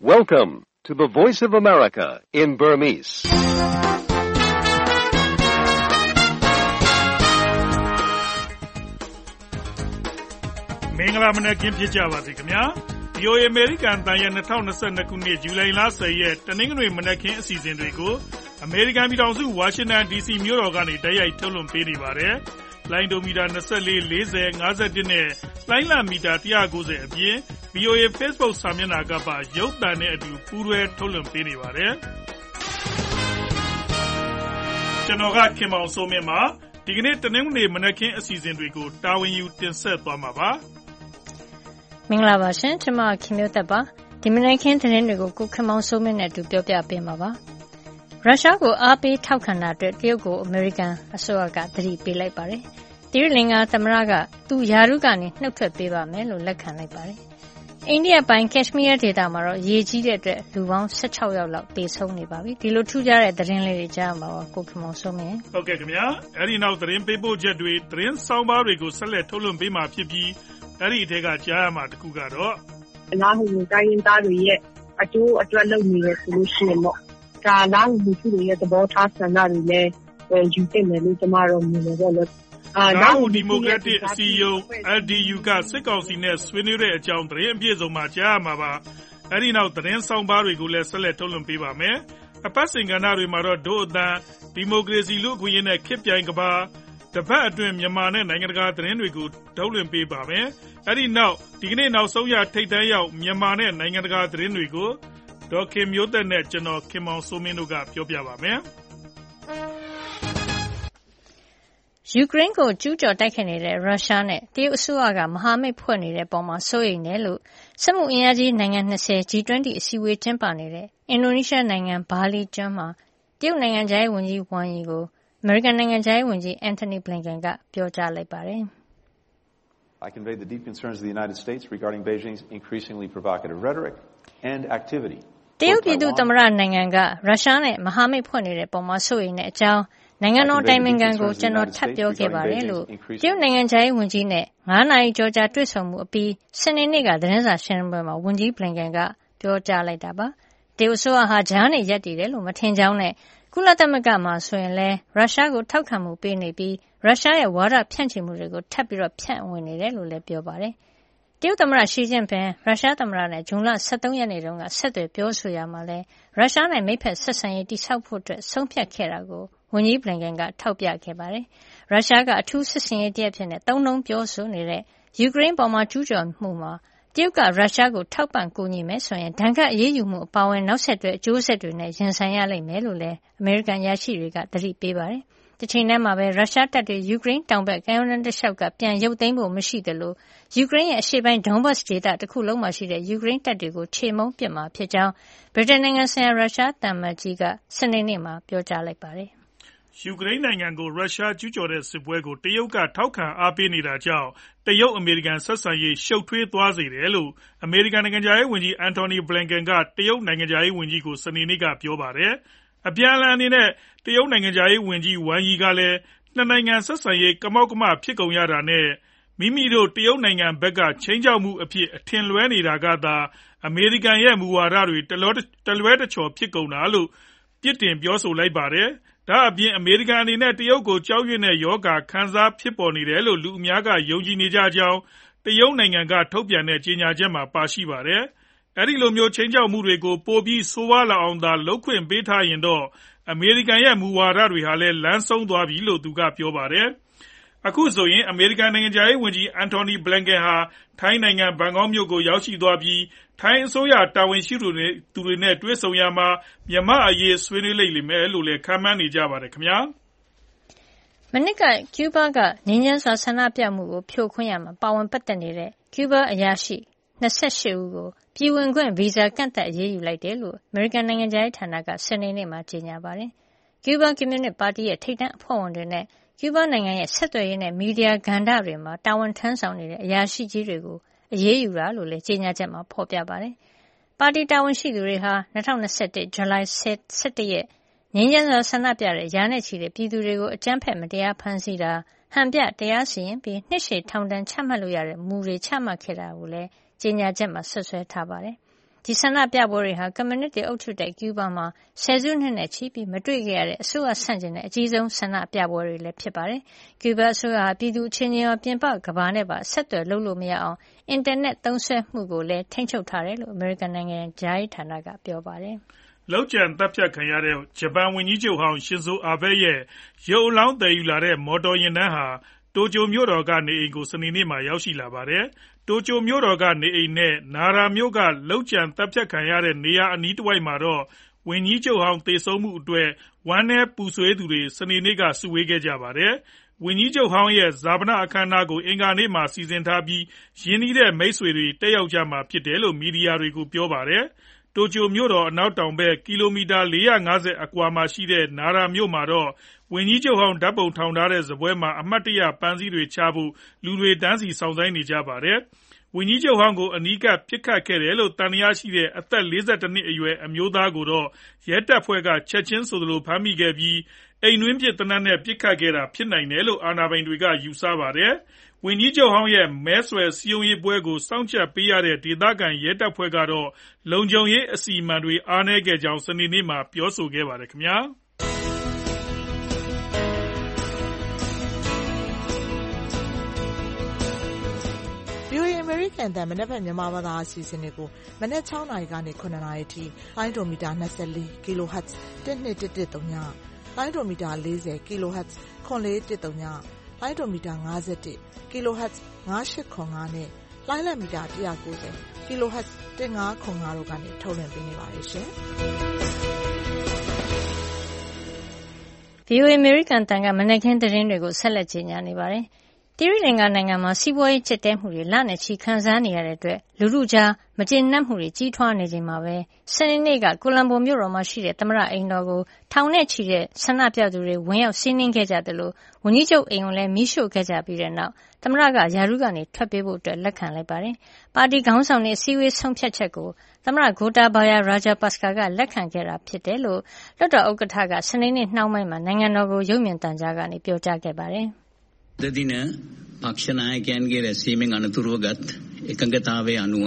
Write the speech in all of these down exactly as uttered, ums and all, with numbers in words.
Welcome to the Voice of America in Burmese. Mingla mana kim picha ba si kamya. Yo American tan ya twenty twenty-twoခုနှစ်ဇူလိုင်လtenရက်တနင်္ဂနွေမနက်ခင်းအစီအစဉ်တွေကို American ပြည်ထောင်စု Washington ဒီ စီ မြို့တော်ကနေတိုက်ရိုက်ထုတ်လွှင့်ပေးနေပါတယ်။ လိုင်းဒိုမီတာtwenty-four, forty, fifty-one နဲ့လိုင်းလမီတာone ninetyအပြင် ဗွီအိုအေ Facebook စာမျက်နှာကပါရုပ်သံနဲ့အတူပူးတွဲထုတ်လွှင့်ပေးနေပါတယ်။ ကျွန်တော်ကခင်မောင်စိုးမင်းပါ။ဒီကနေ့တနင်္ဂနွေမနက်ခင်းအစီအစဉ်တွေကိုတာဝန်ယူတင်ဆက်သွားမှာပါ။မင်္ဂလာပါရှင်ကျွန်မခင်မျိုးသက်ပါဒီမနက်ခင်းသတင်းတွေကိုကိုခင်မောင်စိုးမင်းနဲ့အတူပြောပြပေးမှာပါရုရှားကိုအားပေးထောက်ခံတာအတွက်တရုတ်ကိုအမေရိကန်အစိုးရကသတိပေးလိုက်ပါတယ်တိရလင်္ကာသမ္မတကသူယာရုကနေနှုတ်ထွက်ပေးပါမယ်လို့လက်ခံလိုက်ပါတယ်အိန္ဒိယပိုင်းကက်ရှ်မီးယားဒေသမှာတော့ရေကြီးတဲ့အတွက်လူပေါင်းsixteenယောက်လောက်သေဆုံးနေပါပြီဒီလိုထူးခြားတဲ့သတင်းလေးတွေကြားမှာပါကိုခင်မောင်စိုးမင်းဟုတ်ကဲ့ခင်ဗျာအဲ့ဒီနောက်သတင်းပေးပို့ချက်တွေသတင်းဆောင်ပါတွေကိုဆက်လက်ထုတ်လွှင့်ပေးမှာဖြစ်ပြီးအဲ့ဒီအထက်ကကြားရမှာတခုကတော့အလားတူတိုင်းရင်းသားတွေရဲ့အကျိုးအတွက်လုပ်နေရဆိုလို့ရှိရင်တော့ဒါလားလူထုတွေရဲ့သဘောထားဆန္ဒတွေလည်းယူသင့်တယ်လို့ကျွန်မတို့မြင်တယ်ပေါ့လေအာနောက်ဒီမိုကရက်တစ်အစည်းအရုံး L D U ကစစ်ကောင်စီနဲ့ဆွေးနွေးတဲ့အကြောင်းသတင်းအပြည့်စုံမှာကြားရမှာပါအဲ့ဒီနောက်သတင်းဆောင်ပါတွေကိုလည်းဆက်လက်ထုတ်လွှင့်ပေးပါမယ်အပတ်စဉ်ကဏ္ဍတွေမှာတော့ဒို့အတန်ဒီမိုကရေစီလူ့အခွင့်အရေးနဲ့ခေတ်ပြိုင်ကဘာတပတ်အတွင်းမြန်မာနဲ့နိုင်ငံတကာသတင်းတွေကိုထုတ်လွှင့်ပေးပါမယ်အဲ့ဒီနောက်ဒီကနေ့နောက်ဆုံးရထိပ်တန်းရောက်မြန်မာနဲ့နိုင်ငံတကာသတင်းတွေကိုဒေါက်ခင်မျိုးသက်နဲ့ကျွန်တော်ခင်မောင်စိုးမင်းတို့ကပြောပြပါမယ်ယူကရိန်းကိုကျူးကျော်တိုက်ခိုက်နေတဲ့ရုရှားနဲ့တရုတ်အစိုးရကမဟာမိတ်ဖွဲ့နေတဲ့ပုံမှာစိုးရိမ်တယ်လို့စက်မှုအင်အားကြီးနိုင်ငံtwenty G twenty အစည်းအဝေးကျင်းပနေတဲ့အင်ဒိုနီးရှားနိုင်ငံဘာလီကျွန်းမှာတရုတ်နိုင်ငံခြားရေးဝန်ကြီးဝမ်ယီကိုအမေရိကန်နိုင်ငံခြားရေးဝန်ကြီးအန်ထိုနီဘလင်ကန်ကပြောကြားလိုက်ပါတယ် I conveyed the deep concerns of the United States regarding Beijing's increasingly provocative rhetoric and activity. တရုတ်ပြည်သူ့သမ္မတနိုင်ငံကရုရှားနဲ့မဟာမိတ်ဖွဲ့နေတဲ့ပုံမှာစိုးရိမ်တဲ့အကြောင်းနိုင်ငံတော်တိုင်ပင်ခံကိုကျွန်တော်ထပ်ပြောခဲ့ပါတယ်လို့တရုတ်နိုင်ငံခြားရေးဝန်ကြီးနဲ့nineနာရီကျော်ကြာတွေ့ဆုံမှုအပြီးစနေနေ့ကသတင်းစာရှင်းလင်းပွဲမှာဝန်ကြီးဘလင်ကန်ကပြောကြားလိုက်တာပါတရုတ်ဆိုဟာကြားနေရက်တည်တယ်လို့မထင်ကြောင်းနဲ့ကုလသမဂ္ဂမှာဆိုရင်လည်းရုရှားကိုထောက်ခံမှုပေးနေပြီးရုရှားရဲ့ဝါဒဖြန့်ချီမှုတွေကိုထပ်ပြီးတော့ဖြန့်ဝင်နေတယ်လို့လည်းပြောပါတယ်တရုတ်သမ္မတရှီကျင့်ပင်ရုရှားသမ္မတနဲ့ဇွန်လseventeenရက်နေ့တုန်းကဆက်သွယ်ပြောဆိုရမှာလဲရုရှားနဲ့မိတ်ဖက်ဆက်ဆံရေးတိစောက်ဖို့အတွက်ဆုံးဖြတ်ခဲ့တာကိုဝန်ကြီးဘလင်ကန်ကထောက်ပြခဲ့ပါတယ်ရုရှားကအထူးစစ်စင်ရေးတရက်ဖြစ်နေသုံးလုံးပြောဆိုနေတဲ့ယူကရိန်းပေါ်မှာကျူးကျော်မှုမှာတရုတ်ကရုရှားကိုထောက်ပံ့ကူညီမယ်ဆိုရင်ဒဏ်ခတ်အရေးယူမှုအပါအဝင်နောက်ဆက်တွဲအကျိုးဆက်တွေနဲ့ရင်ဆိုင်ရလိမ့်မယ်လို့လည်းအမေရိကန်ရရှိတွေကသတိပေးပါတယ်။ဒီချိန်ထဲမှာပဲရုရှားတပ်တွေယူကရိန်းတောင်ဘက်ကမ်းရိုးတန်းတစ်လျှောက်ကပြန်ရုပ်သိမ်းဖို့မရှိသလိုယူကရိန်းရဲ့အရှေ့ပိုင်းဒုံဘတ်ဒေသတစ်ခုလုံးမှာရှိတဲ့ယူကရိန်းတပ်တွေကိုခြေမုံပစ်မှာဖြစ်ကြောင်းဗြိတိန်နိုင်ငံဆိုင်ရာရုရှားတမန်ကြီးကစနေနေ့မှာပြောကြားလိုက်ပါတယ်။ယူကရိန်းနိုင်ငံကိုရုရှားကျူးကျော်တဲ့စစ်ပွဲကိုတရုတ်ကထောက်ခံအားပေးနေတာကြောင့်တရုတ်အမေရိကန်ဆက်ဆံရေးရှုပ်ထွေးသွားစေတယ်လို့အမေရိကန်နိုင်ငံခြားရေးဝန်ကြီးအန်တိုနီဘလင်ကန်ကတရုတ်နိုင်ငံခြားရေးဝန်ကြီးကိုစနေနေ့ကပြောပါတယ်အပြန်အလှန်အနေနဲ့တရုတ်နိုင်ငံခြားရေးဝန်ကြီးဝမ်ယီကလည်းနှစ်နိုင်ငံဆက်ဆံရေးကမောက်ကမဖြစ်ကုန်ရတာနဲ့မိမိတို့တရုတ်နိုင်ငံဘက်ကချိန်ချောက်မှုအဖြစ်အထင်လွဲနေတာကသာအမေရိကန်ရဲ့မူဝါဒတွေတလွဲတလွဲတချော်ဖြစ်ကုန်တာလို့ပြစ်တင်ပြောဆိုလိုက်ပါတယ်ဒါအပြင်အမေရိကန်အနေနဲ့တရုတ်ကိုကြောက်ရွံ့တဲ့ယောဂခံစားဖြစ်ပေါ်နေတယ်လို့လူအများကယုံကြည်နေကြကြောင်းတရုတ်နိုင်ငံကထုတ်ပြန်တဲ့ကြေညာချက်မှာပါရှိပါတယ်။အဲဒီလိုမျိုးချိန်ချောက်မှုတွေကိုပိုပြီးဆိုးဝါးလာအောင်သာလုပ်ခွင့်ပေးထားရင်တော့အမေရိကန်ရဲ့မူဝါဒတွေဟာလည်းလမ်းဆုံးသွားပြီလို့သူကပြောပါတယ်။အခုဆိုရင်အမေရိကန်နိုင်ငံခြားရေးဝန်ကြီးအန်တိုနီဘလင်ကန်ဟာထိုင်းနိုင်ငံဘန်ကောက်မြို့ကိုရောက်ရှိသွားပြီးထိုင်းအစိုးရတာဝန်ရှိသူတွေနဲ့တွေ့ဆုံရမှာမြန်မာအရေးဆွေးနွေးလိမ့်မယ်လို့လည်းခန့်မှန်းနေကြပါတယ်ခင်ဗျာမနစ်ကကျူးဘားကငြိမ်းချမ်းစွာဆန္ဒပြမှုကိုဖြိုခွင်းရမှာပါဝင်ပတ်သက်နေတဲ့ကျူးဘားအရာရှိtwenty-eightဦးကိုပြည်ဝင်ခွင့်ဗီဇာကန့်သတ်အရေးယူလိုက်တယ်လို့အမေရိကန်နိုင်ငံခြားရေးဌာနကစနေနေ့မှာကြေညာပါတယ်ကျူးဘားကွန်မြူနစ်ပါတီရဲ့ထိပ်တန်းအဖွဲ့ဝင်တွေနဲ့ကျူးဘားနိုင်ငံရဲ့ဆက်သွယ်ရေးနဲ့မီဒီယာကဏ္ဍတွေမှာတာဝန်ထမ်းဆောင်နေတဲ့အရာရှိကြီးတွေကိုအရေးယူတာလို့လည်းကြေညာချက်မှာဖော်ပြပါတယ်။ပါတီတာဝန်ရှိသူတွေဟာtwenty twenty-oneဇူလိုင်elevenရက်ငြိမ်းချမ်းစွာဆန္ဒပြတဲ့ရာနဲ့ချီတဲ့ပြည်သူတွေကိုအကြမ်းဖက်မတရားဖမ်းဆီးတာဟန်ပြတရားစီရင်ပြီးနှစ်ရှည်ထောင်ဒဏ်ချမှတ်လို့ရတဲ့မူတွေချမှတ်ခဲ့တာကိုလည်းကြေညာချက်မှာဆွဆွဲထားပါတယ်။ဒီဆန္ဒပြပွဲတွေဟာကွန်မြူနစ်တွေအုပ်ချုပ်တဲ့ကျူးဘားမှာဆယ်စုနှစ်နဲ့ချီပြီးမတွေ့ခဲ့ရတဲ့အစိုးရဆန့်ကျင်တဲ့အကြီးဆုံးဆန္ဒပြပွဲတွေလည်းဖြစ်ပါတယ်။ကျူးဘားအစိုးရဟာပြည်သူအချင်းချင်းရောပြင်ပကမ္ဘာနဲ့ပါဆက်သွယ်လုပ်လို့မရအောင်အင်တာနက်သုံးစွဲမှုကိုလည်းထိန်းချုပ်ထားတယ်လို့အမေရိကန်နိုင်ငံခြားရေးဌာနကပြောပါတယ်။လောက်ကျန်တပ်ဖြတ်ခံရတဲ့ဂျပန်ဝန်ကြီးချုပ်ဟောင်းရှင်ဇိုအာဘဲရဲ့ရုပ်အလောင်းတည်ယူလာတဲ့မော်တော်ယာဉ်တန်းဟာတိုကျိုမြို့တော်ကနေအိမ်ကိုစနေနေ့မှာရောက်ရှိလာပါတယ်။တိုကျိုမြို့တော်ကနေအိမ်နဲ့နာရာမြို့ကလောက်ကျန်တပ်ဖြတ်ခံရတဲ့နေရာအနီးတစ်ဝိုက်မှာတော့ဝန်ကြီးချုပ်ဟောင်းသေဆုံးမှုအတွက်ဝမ်းနည်းပူဆွေးသူတွေစနေနေ့ကစုဝေးခဲ့ကြပါတယ်။ဝန်ကြီးချုပ်ဟောင်းရဲ့ဈာပနအခမ်းအနားကိုအင်္ဂါနေ့မှာစီစဉ်ထားပြီးရင်းနှီးတဲ့မိတ်ဆွေတွေတက်ရောက်ကြမှာဖြစ်တယ်လို့မီဒီယာတွေကိုပြောပါတယ်။တိုကျိုမြို့တော်အနောက်တောင်ဘက်ကီလိုမီတာ၄၅၀အကွာမှာရှိတဲ့နာရာမြို့မှာတော့ဝန်ကြီးချုပ်ဟောင်းဓာတ်ပုံထောင်ထားတဲ့စားပွဲမှာအမှတ်တရပန်းစည်းတွေချဖို့လူတွေတန်းစီစောင့်ဆိုင်းနေကြပါတယ်။ဝန်ကြီးချုပ်ဟောင်းကိုအနီးကပ်ပစ်ခတ်ခဲ့တယ်လို့သံသယရှိတဲ့အသက်၄၁နှစ်အရွယ်အမျိုးသားကိုတော့ရဲတပ်ဖွဲ့ကချက်ချင်းဆိုသလိုဖမ်းမိခဲ့ပြီးအိမ်တွင်းပစ်သေနတ်နဲ့ပစ်ခတ်ခဲ့တာဖြစ်နိုင်တယ်လို့အာဏာပိုင်တွေကယူဆပါတယ်။ဝန်ကြီးချုပ်ဟောင်းရဲ့မဲဆွယ်စည်းရုံးရေးပွဲကိုစောင့်ကြပ်ပေးရတဲ့ဒေသခံရဲတပ်ဖွဲ့ကတော့လုံခြုံရေးအစီအမံတွေအားနည်းခဲ့ကြောင်းစနေနေ့မှာပြောဆိုခဲ့ပါတယ်ခင်ဗျာ။အမေရိကန်တန်မနက်ဖြန်မြန်မာဘာသာအစီအစဉ်တွေကိုမနက်၆နာရီကနေ၇နာရီထိလိုင်းဒိုမီတာ၂၄ kHz ၁၂၁၁၃ညလိုင်းဒိုမီတာ၄၀ kHz ၇၄၁၃ညလိုင်းဒိုမီတာ၅၁ kHz ၅၈၇၅နဲ့လိုင်းလံမီတာ၁၉၀ kHz ၁၅၇၅တို့ကနေထုတ်လွှင့်ပေးနေပါတယ်ရှင်။ဗွီအိုအေ American တန်ကမနက်ခင်းသတင်းတွေကိုဆက်လက်ကြီးညာနေပါတယ်။တိရိလင်္ကာနိုင်ငံမှာစီးပွားရေးကျပ်တဲမှုတွေလနဲ့ချီခံစားနေရတဲ့အတွက်လူထုကြားမကျေနပ်မှုတွေကြီးထွားနေချိန်မှာပဲစနေနေ့ကကိုလံဘိုမြို့တော်မှာရှိတဲ့သမ္မတအိမ်တော်ကိုထောင်နဲ့ချီတဲ့ဆန္ဒပြသူတွေဝင်ရောက်စီးနင်းခဲ့ကြတယ်လို့ဝန်ကြီးချုပ်အိမ်ကိုလည်းမီးရှို့ခဲ့ကြပြီးတဲ့နောက်သမ္မတကယာရုကနေထွက်ပြေးဖို့အတွက်လက်ခံလိုက်ပါတယ်။ပါတီခေါင်းဆောင်တွေအစည်းအဝေးဆုံးဖြတ်ချက်ကိုသမ္မတဂိုတာဘာယာရာဂျာပတ်စကာကလက်ခံခဲ့တာဖြစ်တယ်လို့လွှတ်တော်ဥက္ကဋ္ဌကစနေနေ့နှောင်းပိုင်းမှာနိုင်ငံတော်ကိုရုပ်မြင်သံကြားကနေပြောကြားခဲ့ပါတယ်။ පක්ෂ නායකයන්ගේ රැස්වීමෙන් අනතුරුවගත් එකඟතාවය අනුව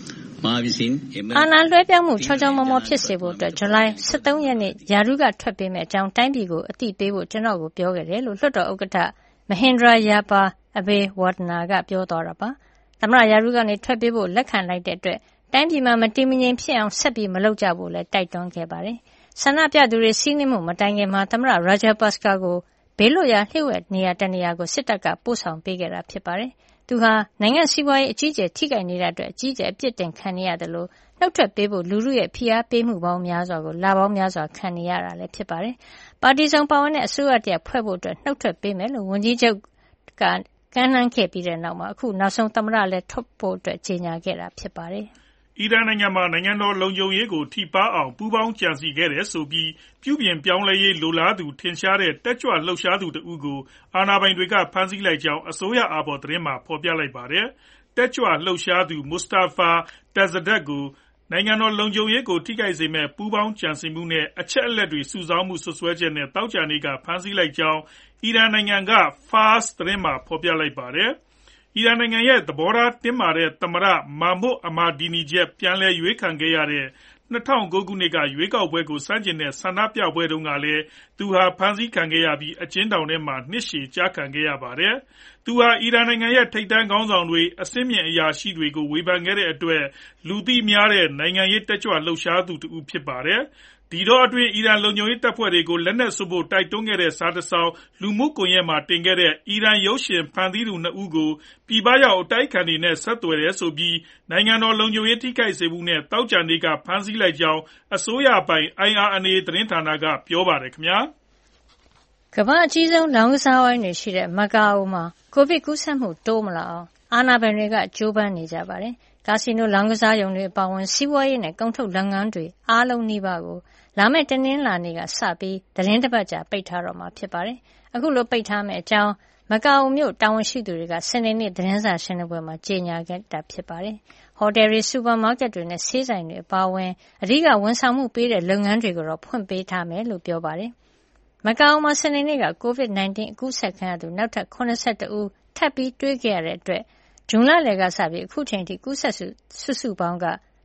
මා විසින් එම အာဏာလွှဲပြောင်းမှုချောချောမောမောဖြစ်စေဖို့အတွက်ဇူလိုင်၁၃ရက်နေ့ယာရုကထွက်ပေးမယ့်အကြောင်းတိုင်းပြည်ကိုအသိပေးဖို့ကျွန်တော်ကိုပြောခဲ့တယ်လို့လွှတ်တော်ဥက္ကဋ္ဌမဟင်ဒရာယာပါအဘေဝါဒနာကပြောသွားတာပါသမ္မတယာရုကနေထွက်ပေးဖို့လက်ခံလိုက်တဲ့အတွက်တိုင်းပြည်မှာမတည်မငြိမ်ဖြစ်အောင်ဆက်ပြီးမလုပ်ကြဖို့လည်းတိုက်တွန်းခဲ့ပါတယ်ဆန္ဒပြသူတွေစီးနင်းမှုမတိုင်ခင်မှာသမ္မတရာဂျာပတ်စကာကိုဘေးလွတ်ရာလျှို့ဝှက်နေရာတနေရာကိုစစ်တပ်ကပို့ဆောင်ပေးခဲ့တာဖြစ်ပါတယ်။သူဟာနိုင်ငံစီးပွားရေးအကြီးအကျယ်ထိခိုက်နေတဲ့အတွက်အကြီးအကျယ်အပြစ်တင်ခံနေရတယ်လို့နှုတ်ထွက်ပေးဖို့လူလူရဲ့ဖိအားပေးမှုပေါင်းများစွာကိုလာပေါင်းများစွာခံနေရတာလည်းဖြစ်ပါတယ်။ပါတီစုံပါဝင်တဲ့အစိုးရတရားဖွဲ့ဖို့အတွက်နှုတ်ထွက်ပေးမယ်လို့ဝန်ကြီးချုပ်ကကမ်းလှမ်းခဲ့ပြီးတဲ့နောက်မှာအခုနောက်ဆုံးသမ္မတလည်းထွက်ဖို့အတွက်ကြေညာခဲ့တာဖြစ်ပါတယ်။အီရန်နိုင်ငံမှာနိုင်ငံတော်လုံခြုံရေးကိုထိပါအောင်ပူးပေါင်းကြံစည်ခဲ့တယ်ဆိုပြီးပြုပြင်ပြောင်းလဲရေးလိုလားသူထင်ရှားတဲ့တက်ကြွလှုပ်ရှားသူတဦးကိုအာဏာပိုင်တွေကဖမ်းဆီးလိုက်ကြောင်းအစိုးရအာဘော်သတင်းမှာဖော်ပြလိုက်ပါတယ်။တက်ကြွလှုပ်ရှားသူမစ္စတာဖာတက်ဇဒက်ကိုနိုင်ငံတော်လုံခြုံရေးကိုထိခိုက်စေမဲ့ပူးပေါင်းကြံစည်မှုနဲ့အချက်အလက်တွေစုဆောင်းမှုဆွဆွဲချက်နဲ့တောက်ချာနေကဖမ်းဆီးလိုက်ကြောင်းအီရန်နိုင်ငံက Fars သတင်းမှာဖော်ပြလိုက်ပါတယ်။အီရန်နိုင်ငံရဲ့သဘောထားတင်းမာတဲ့သမ္မတမာမွတ်အမာဒီနီဂျက်ပြန်လည်ရွေးခံခဲ့ရတဲ့၂၀၀၉ခုနှစ်ကရွေးကောက်ပွဲကိုဆန့်ကျင်တဲ့ဆန္ဒပြပွဲတုန်းကလည်းသူဟာဖမ်းဆီးခံခဲ့ရပြီးအကျဉ်းထောင်ထဲမှာနှစ်ရှည်ကြာခံခဲ့ရပါတယ်။သူဟာအီရန်နိုင်ငံရဲ့ထိပ်တန်းခေါင်းဆောင်တွေအဆင့်မြင့်အရာရှိတွေကိုဝေဖန်ခဲ့တဲ့အတွက်လူသိများတဲ့နိုင်ငံရေးတက်ကြွလှုပ်ရှားသူတဦးဖြစ်ပါတယ်။ဒီတော့အတွင်းအီရန်လုံခြုံရေးတပ်ဖွဲ့တွေကိုလက်နက်စွပ်ဖို့တိုက်တွန်းခဲ့တဲ့စာတစောင်လူမှုကွန်ရက်မှာတင်ခဲ့တဲ့အီရန်ရုပ်ရှင်ဖန်တီးသူနှစ်ဦးကိုပြည်ပရောက်အတိုက်ခံတွေနဲ့ဆက်သွယ်တယ်ဆိုပြီးနိုင်ငံတော်လုံခြုံရေးထိခိုက်စေမှုနဲ့တောက်ကြံတွေကဖမ်းဆီးလိုက်ကြောင်းအစိုးရပိုင် I R N A သတင်းဌာနကပြောပါတယ်ခင်ဗျာကမ္ဘာအကြီးဆုံးလောင်းကစားဝိုင်းတွေရှိတဲ့မကာအိုမှာကိုဗစ်ကူးစက်မှုတိုးမလာအောင်အာဏာပိုင်တွေကကြိုးပမ်းနေကြပါတယ်ကာစီနိုလောင်းကစားရုံတွေအပါအဝင်စီးပွားရေးနဲ့ကုန်ထုတ်လုပ်ငန်းတွေအားလုံးနှိပါကိုလာမယ့်တနင်္လာနေ့ကစပြီးသတင်းတစ်ပတ်ကြာပိတ်ထားတော့မှာဖြစ်ပါတယ်။အခုလိုပိတ်ထားမယ့်အကြောင်းမကာအိုမြို့တာဝန်ရှိသူတွေကစနေနေ့သတင်းစာရှင်းလင်းပွဲမှာကြေညာခဲ့တာဖြစ်ပါတယ်။ဟိုတယ်တွေ၊စူပါမားကတ်တွေနဲ့ဆေးဆိုင်တွေအပါအဝင်အဓိကဝန်ဆောင်မှုပေးတဲ့လုပ်ငန်းတွေကိုတော့ဖွင့်ပေးထားမယ်လို့ပြောပါတယ်။မကာအိုမှာစနေနေ့က ကိုဗစ် ၁၉ အကူးစက်ခံရသူနောက်ထပ်၇၁ဦးထပ်ပြီးတွေ့ခဲ့ရတဲ့အတွက်ဇွန်လလယ်ကစပြီးအခုချိန်ထိကူးစက်စုစုပေါင်းက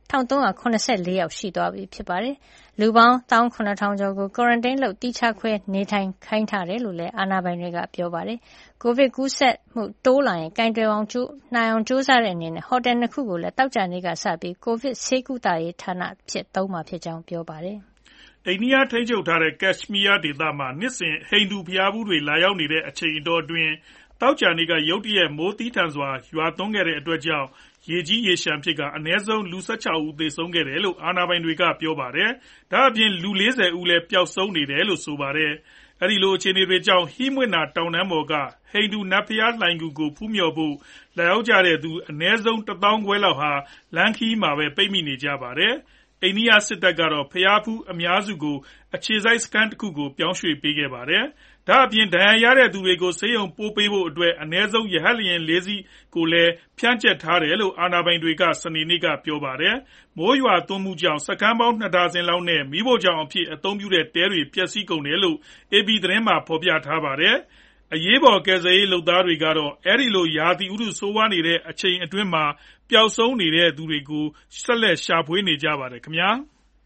တစ်ထောင်သုံးရာခုနှစ်ဆယ့်လေးယောက်ရှိသွားပြီဖြစ်ပါတယ်။လူပေါင်းတစ်သောင်းခုနှစ်ထောင်ကျော်ကို quarantine လုပ်သီးခြားခွဲနေထိုင်ခိုင်းထားတယ်လို့လည်းအာဏာပိုင်တွေကပြောပါတယ်။ ကိုဗစ်ကူးစက်မှုတိုးလာရင်ကိုင်တွယ်အောင်နိုင်အောင်ကြိုးစားတဲ့အနေနဲ့ဟိုတယ်နှစ်ခုကိုလည်းသောကြာနေ့ကစပြီးကိုဗစ်ဆေးကုသရေးဌာနအဖြစ်သုံးမှာဖြစ်ကြောင်းပြောပါတယ်။အိန္ဒိယထိန်းချုပ်ထားတဲ့ကက်ရှ်မီးယားဒေသမှာနှစ်စဉ်ဟိန္ဒူဘုရားဖူးတွေလာရောက်နေတဲ့အချိန်အတောအတွင်းသောကြာနေ့ကရုတ်တရက်မိုးသည်းထန်စွာရွာသွန်းခဲ့တဲ့အတွက်ကြောင့်ရေကြီးရေလျှံဖြစ်ကာအနည်းဆုံးလူ၁၆ဦးသေဆုံးခဲ့တယ်လို့အာဏာပိုင်တွေကပြောပါတယ်။ဒါ့အပြင်လူ၄၀ဦးလည်းပျောက်ဆုံးနေတယ်လို့ဆိုပါတယ်။အဲဒီလိုအခြေအနေတွေကြောင့်ဟိမွင့်နာတောင်တန်းပေါ်ကဟိန္ဒူနတ်ဘုရားလှိုဏ်ဂူကိုဖူးမြော်ဖို့လာရောက်ကြတဲ့သူအနည်းဆုံးတစ်သောင်းခွဲလောက်ဟာလမ်းခရီးမှာပဲပိတ်မိနေကြပါတယ်။အိန္ဒိယစစ်တပ်ကတော့ဘုရားဖူးအများစုကိုအခြေစိုက်စခန်းတစ်ခုကိုပြောင်းရွှေ့ပေးခဲ့ပါတယ်။ဒါ့အပြင်ဒဏ်ရာရတဲ့သူတွေကိုဆေးရုံပို့ပေးဖို့အတွက်အနည်းဆုံးရဟတ်ယာဉ်လေးစီးကိုလည်းဖြန့်ကျက်ထားတယ်လို့အာဏာပိုင်တွေကစနေနေ့ကပြောပါတယ်။မိုးရွာသွန်းမှုကြောင့်စခန်းပေါင်းနှစ်ဒါဇင်လောက်နဲ့မီးဖိုချောင်အဖြစ်အသုံးပြုတဲ့တဲတွေပျက်စီးကုန်တယ်လို့ အေပီ သတင်းမှာဖော်ပြထားပါတယ်။အရေးပေါ်ကယ်ဆယ်ရေးလုပ်သားတွေကတော့အဲဒီလိုရာသီဥတုဆိုးဝါးနေတဲ့အချိန်အတွင်းမှာပျောက်ဆုံးနေတဲ့သူတွေကိုဆက်လက်ရှာဖွေနေကြပါတယ်ခင်ဗျာ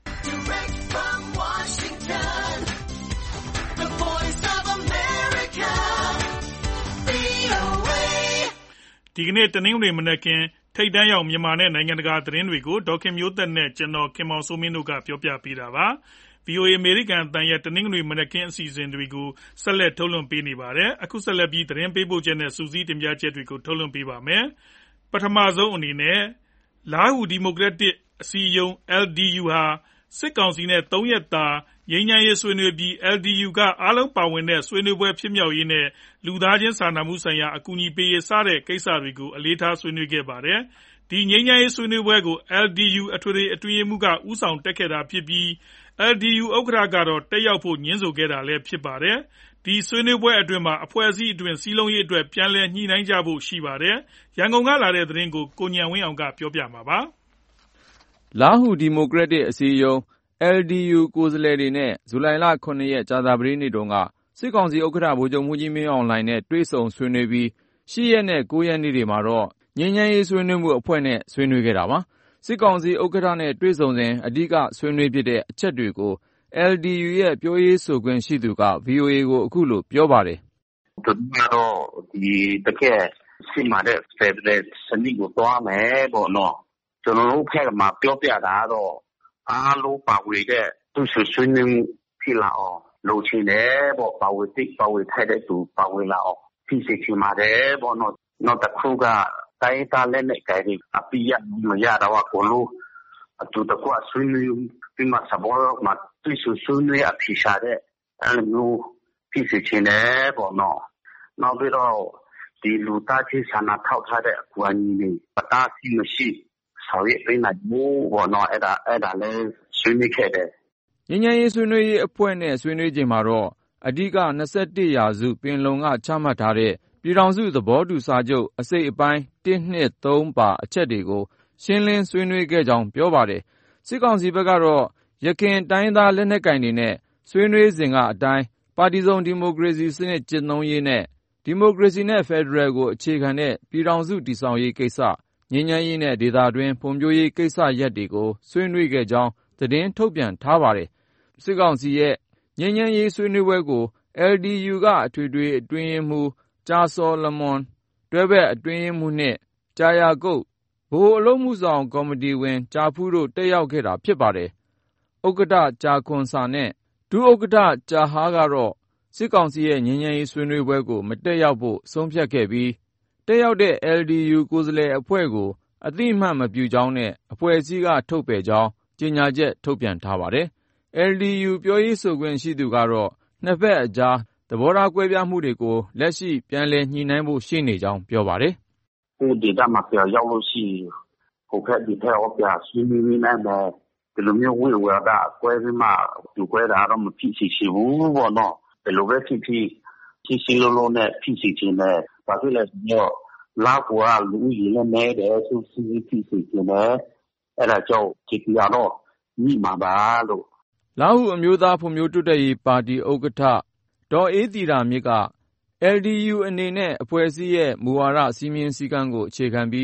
ဒီကနေ့တနင်္ဂနွေမနက်ခင်းထိပ်တန်းရောက်မြန်မာနဲ့နိုင်ငံတကာသတင်းတွေကိုဒေါက်ခင်မျိုးသက်နဲ့ကျွန်တော်ခင်မောင်စိုးမင်းတို့ကပြောပြပေးတာပါ။ ဗွီအိုအေ အမေရိကန်အသံရဲ့တနင်္ဂနွေမနက်ခင်းအစီအစဉ်တွေကိုဆက်လက်ထုတ်လွှင့်ပေးနေပါတယ်။အခုဆက်လက်ပြီးသတင်းပေးပို့ချက်နဲ့စူးစီးတင်ပြချက်တွေကိုထုတ်လွှင့်ပေးပါမယ်။ပထမဆုံးအနေနဲ့လားဟူဒီမိုကရက်တစ်အစည်းအရုံး แอล ဒီ ယူ ဟာစစ်ကောင်စီနဲ့သုံးရက်တာငြိမ်းချမ်းရေးဆွေးနွေးပြီး แอล ဒီ ယူ ကအားလုံးပါဝင်တဲ့ဆွေးနွေးပွဲဖြစ်မြောက်ရေးနဲ့လူသားချင်းစာနာမှုဆိုင်ရာအကူအညီပေးရေးစတဲ့ကိစ္စတွေကိုအလေးထားဆွေးနွေးခဲ့ပါတယ်။ဒီငြိမ်းချမ်းရေးဆွေးနွေးပွဲကို แอล ဒီ ယူ အထွေထွေအတွင်းရေးမှူးကဦးဆောင်တက်ခဲ့တာဖြစ်ပြီး แอล ဒီ ယူ ဥက္ကဋ္ဌကတော့တက်ရောက်ဖို့ငြင်းဆိုခဲ့တာလည်းဖြစ်ပါတယ်။ဒီဆွေးနွေးပွဲအတွင်းမှာအဖွဲ့အစည်းအတွင်းစည်းလုံးရေးအတွက်ပြန်လည်ညှိနှိုင်းကြဖို့ရှိပါတယ်။ရန်ကုန်ကလာတဲ့သတင်းကိုကိုဉာဏ်ဝင်းအောင်ကပြောပြမှာပါ။လားဟူဒီမိုကရက်တစ်အစည်းအရုံး แอล ဒီ ယူ ကိုယ်စားလှယ်တွေနဲ့ဇူလိုင်လခုနှစ်ရက်ကြာသပတေးနေ့တုန်းကစစ်ကောင်စီဥက္ကဋ္ဌဗိုလ်ချုပ်မှူးကြီးမင်းအောင်လှိုင်နဲ့တွေ့ဆုံဆွေးနွေးပြီးရှစ်ရက်နဲ့ကိုးရက်နေ့တွေမှာတော့ငြိမ်းချမ်းရေးဆွေးနွေးမှုအဖွဲ့နဲ့ဆွေးနွေးခဲ့တာပါ။စစ်ကောင်စီဥက္ကဋ္ဌနဲ့တွေ့ဆုံစဉ်အဓိကဆွေးနွေးဖြစ်တဲ့အချက်တွေကို แอล ဒီ ယူ ရဲ့ပြောရေးဆိုခွင့်ရှိသူက ဗွီအိုအေကိုအခုလိုပြောပါတယ်။သူကတော့ဒီတကယ်စစ်မှန်တဲ့ဖက်ဒရယ်စနစ်ကိုသွားမယ်ပေါ့နော်။ကျွန်တော်တို့ဖက်မှာပြောပြတာတော့အားလုံးပါဝင်တဲ့သူဆွေးနွေးမှုဖြစ်လာအောင်လိုချင်တယ်ပေါ့ပါဝင်တိပါဝင်ထိုက်တဲ့သူပါဝင်လာအောင်ဖြစ်စေချင်ပါတယ်ပေါ့နော်နောက်တစ်ခုကတိုင်းသားလက်နဲ့ကြိုင်ပြီးအပိယမရတော့ကိုလို့အတူတကွဆွေးနွေးပြီးမှစဘောမှာသူဆွေးနွေးအဖြစ်ရှာတဲ့အဲလိုဖြစ်စေချင်တယ်ပေါ့နော်နောက်ပြီးတော့ဒီလူသားချင်းစာနာထောက်ထားတဲ့အကူအညီတွေပတားစီမရှိဆောင်ရွက်ပေးနိုင်ဘူးပေါ့နော်အဲ့ဒါအဲ့ဒါလည်းဆွေးနွေးခဲ့တယ်ငြိမ်းချမ်းရေးဆွေးနွေးရေးအဖွဲ့နဲ့ဆွေးနွေးချိန်မှာတော့အဓိက၂၁ရာစုပင်လုံကချမှတ်ထားတဲ့ပြည်ထောင်စုသဘောတူစာချုပ်အစိတ်အပိုင်းတစ် နှစ် သုံးပါအချက်တွေကိုရှင်းလင်းဆွေးနွေးခဲ့ကြောင်းပြောပါတယ်။စစ်ကောင်စီဘက်ကတော့ရခိုင်တိုင်းသားလက်နက်ကိုင်တွေနဲ့ဆွေးနွေးစဉ်ကအတိုင်းပါတီစုံဒီမိုကရေစီစနစ်ကျင့်သုံးရေးနဲ့ဒီမိုကရေစီနဲ့ဖက်ဒရယ်ကိုအခြေခံတဲ့ပြည်ထောင်စုတည်ဆောက်ရေးကိစ္စငြိမ်းချမ်းရေးနဲ့ဒေသတွင်းဖွံ့ဖြိုးရေးကိစ္စရပ်တွေကိုဆွေးနွေးခဲ့ကြောင်းသတင်းထုတ်ပြန်ထားပါတယ်။စစ်ကောင်စီရဲ့ငြိမ်းချမ်းရေးဆွေးနွေးပွဲကို แอล ဒီ ယူ ကအထွေထွေအတွင်းရေးမှူးကြာစော်လမွန်တွဲဘက်အတွင်းရေးမှူးနှစ်ကြာယာကုတ်ဗဟိုအလုပ်မှုဆောင်ကော်မတီဝင်ကြာဖူးတို့တက်ရောက်ခဲ့တာဖြစ်ပါတယ်။ဥက္ကဋ္ဌကြာခွန်ဆာနဲ့ဒုဥက္ကဋ္ဌကြာဟာကတော့စစ်ကောင်စီရဲ့ငြိမ်းချမ်းရေးဆွေးနွေးပွဲကိုမတက်ရောက်ဖို့ဆုံးဖြတ်ခဲ့ပြီးတက်ရောက်တဲ့ แอล ဒီ ယူ ကိုယ်စားလှယ်အဖွဲ့ကိုအသိအမှတ်မပြုကြောင်းနဲ့အဖွဲ့အစည်းကထုတ်ပယ်ကြောင်းကြေညာချက်ထုတ်ပြန်ထားပါတယ်။ แอล ဒီ ယူ ပြောရေးဆိုခွင့်ရှိသူကတော့နှစ်ဖက်အကြားသဘောထားကွဲပြားမှုတွေကိုလက်ရှိပြန်လည်ညှိနှိုင်းဖို့ရှိနေကြောင်းပြောပါတယ်။ကိုဒီကမှာပြောရောက်လို့ရှိဟိုဖက်ဒီဖက်အော်ပြဆွေးနွေးနေတယ်ဒီလိုမျိုးဝေဝါဒကွဲပြီးမှသူကွဲတာတော့မဖြစ်စီရှိဘူးပေါ့နော်ဘယ်လိုပဲဖြစ်ဖြစ်ရှိရှိလုံးလုံးနဲ့ဖြစ်စီခြင်းနဲ့ဘာဖြစ်လဲဆိုတော့လောက်ကွာလူကြီးလည်းနေတယ်သူစီဖြစ်စီခြင်းနဲ့အဲ့ဒါကြောင့်ကြည့်ရတော့ညီမှာပါလို့လားဟူအမျိုးသားဖွံ့ဖြိုးတိုးတက်ရေးပါတီဥက္ကဋ္ဌဒေါ်အေးသီတာမြင့်က แอล ဒီ ယူ အနေနဲ့အဖွဲ့အစည်းရဲ့မူဝါဒစည်းမျဉ်းစည်းကမ်းကိုအခြေခံပြီး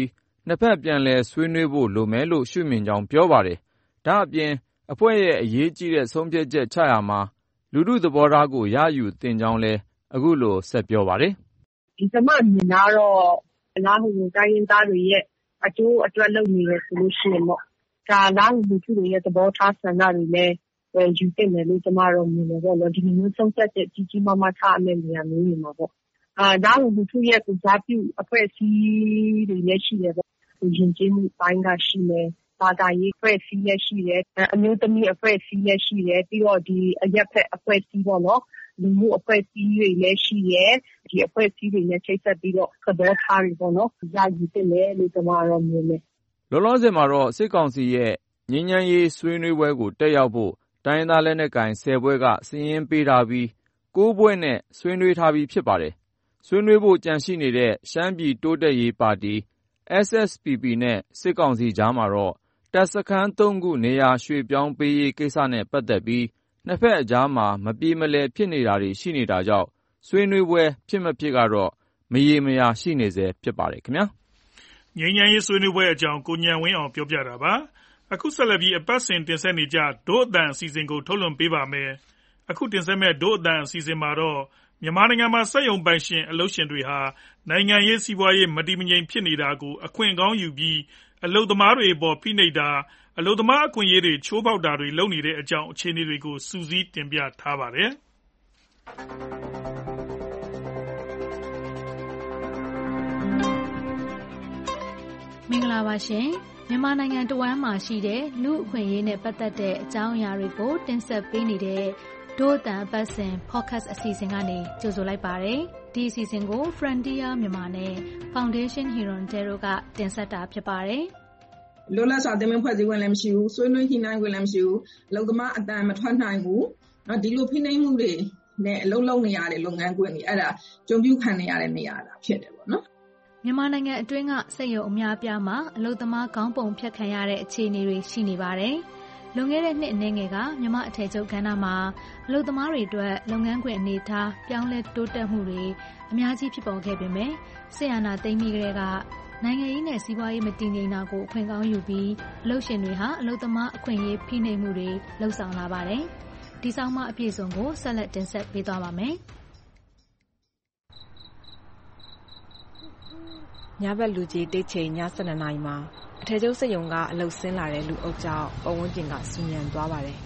နှစ်ဖက်ပြန်လည်ဆွေးနွေးဖို့လိုမယ်လို့ရှုမြင်ကြောင်းပြောပါတယ်။ဒါအပြင်အဖွဲ့ရဲ့အရေးကြီးတဲ့ဆုံးဖြတ်ချက်ချရာမှာလူထုသဘောထားကိုရယူသင့်ကြောင်းလည်းအခုလိုဆက်ပြောပါတယ်။ဒီသမမြင်တော့လားဟိုတိုင်းရင်းသားတွေရဲ့အကျိုးအတွက်လုပ်နေရဆိုလို့ရှိရင်ပေါ့ဒါလားလူထုတွေရဲ့သဘောထားဆန္ဒတွေလည်းယူသင့်တယ်လို့ကျမတို့မြင်တယ်ပေါ့နော်ဒီမျိုးဆုံးဖြတ်ချက်ကြီးကြီးမားမားချအမယ့်နေရာမျိုးတွေမှာပေါ့အာဒါကလူထုရဲ့ကိုစားပြုအဖွဲ့အစည်းတွေလည်းရှိတယ်ပေါ့ရင်ကျင်းမှုပိုင်းကရှိတယ်ဘာသာရေးအဖွဲ့အစည်းလည်းရှိတယ်အမျိုးသမီးအဖွဲ့အစည်းလည်းရှိတယ်ပြီးတော့ဒီအရက်ဖက်အဖွဲ့အစည်းပေါ့နော်လူမှုအဖွဲ့အစည်းတွေလည်းရှိတယ်ဒီအဖွဲ့အစည်းတွေနဲ့ချိတ်ဆက်ပြီးတော့သဘောထားတွေပေါ့နော်ရယူသင့်တယ်လို့ကျမတို့မြင်တယ်လောလောဆယ်မှာတော့စစ်ကောင်စီရဲ့ငြိမ်းချမ်းရေးဆွေးနွေးပွဲကိုတက်ရောက်ဖို့တိုင်းရင်းသားလက်နက်ကိုင်ဆယ်ဘွဲ့ကစာရင်းပေးထားပြီးကိုးဘွဲ့နဲ့ဆွေးနွေးထားပြီးဖြစ်ပါတယ်ဆွေးနွေးဖို့ကြံရှိနေတဲ့ရှမ်းပြည်တိုးတက်ရေးပါတီ S S P P နဲ့စစ်ကောင်စီကြားမှာတော့တပ်စခန်းသုံးခုနေရာရွှေ့ပြောင်းပေးရေးကိစ္စနဲ့ပတ်သက်ပြီးနှစ်ဖက်အကြားမှာမပြေမလည်ဖြစ်နေတာတွေရှိနေတာကြောင့်ဆွေးနွေးပွဲဖြစ်မဖြစ်ကတော့မရေမရာရှိနေစေဖြစ်ပါတယ်ခင်ဗျာငြိမ်းချမ်းရေးဆွေးနွေးပွဲအကြောင်းကိုဉာဏ်ဝင်းအောင်ပြောပြတာပါအခုဆက်လက်ပြီးအပတ်စဉ်တင်ဆက်နေကြဒို့အတန်အစီအစဉ်ကိုထုတ်လွှင့်ပေးပါမယ်အခုတင်ဆက်မဲ့ဒို့အတန်အစီအစဉ်မှာတော့မြန်မာနိုင်ငံမှာစက်ရုံပိုင်ရှင်အလုပ်ရှင်တွေဟာနိုင်ငံရေးစီးပွားရေးမတည်မငြိမ်ဖြစ်နေတာကိုအခွင့်ကောင်းယူပြီးအလုပ်သမားတွေအပေါ်ဖိနှိပ်တာအလုပ်သမားအခွင့်အရေးတွေချိုးဖောက်တာတွေလုပ်နေတဲ့အကြောင်းအခြေအနေတွေကိုစူးစီးတင်ပြထားပါတယ်မင်္ဂလာပါရှင်မြန်မာနိုင်ငံတဝန်းမှာရှိတဲ့လူအခွင့်အရေးနဲ့ပတ်သက်တဲ့အကြောင်းအရာတွေကိုတင်ဆက်ပေးနေတဲ့ဒို့အတန်အပတ်စဉ် podcast အစီအစဉ်ကနေကြိုဆိုလိုက်ပါတယ်ဒီအစီအစဉ်ကို Frontier မြန်မာနဲ့ Foundation Hirondale တို့ကတင်ဆက်တာဖြစ်ပါတယ်လွတ်လပ်စွာတင်ပြဖွဲ့စည်းခွင့်လည်းမရှိဘူးဆွေးနွေးညှိနှိုင်းခွင့်လည်းမရှိဘူးအလုပ်သမားအတန်မထွက်နိုင်ဘူးနော်ဒီလိုဖိနှိပ်မှုတွေနဲ့အလုပ်လုပ်နေရတဲ့လုပ်ငန်းခွင်တွေအဲ့ဒါကြုံပြုခံနေရတဲ့နေရာတာဖြစ်တယ်ပေါ့နော်မြန်မာနိုင်ငံအတွင်းကစက်ရုံအများအပြားမှာအလုပ်သမားခေါင်းပုံဖြတ်ခံရတဲ့အခြေအနေတွေရှိနေပါတယ်လွန်ခဲ့တဲ့နှစ်အနည်းငယ်ကမြန်မာအထည်ချုပ်ကဏ္ဍမှာအလုပ်သမားတွေအတွက်လုပ်ငန်းခွင်အနေအထားပြောင်းလဲတိုးတက်မှုတွေအများကြီးဖြစ်ပေါ်ခဲ့ပေမဲ့ဆီယနာသိမ်းပြီးကလေးကနိုင်ငံရေးနဲ့စီးပွားရေးမတည်ငြိမ်တာကိုအခွင့်ကောင်းယူပြီးအလုပ်ရှင်တွေဟာအလုပ်သမားအခွင့်အရေးဖိနှိပ်မှုတွေလှုံ့ဆော်လာပါတယ်ဒီဆောင်မအပြည့်စုံကိုဆက်လက်တင်ဆက်ပေးသွားပါမယ်ညဘက်လူကြီးတိတ်ချိန်ညဆယ်နှစ်နာရီမှာအထည်ချုပ်စက်ရုံကအလုပ်ဆင်းလာတဲ့လူအုပ်ကြောင့်ပတ်ဝန်းကျင်ကဆူညံသွားပါတယ်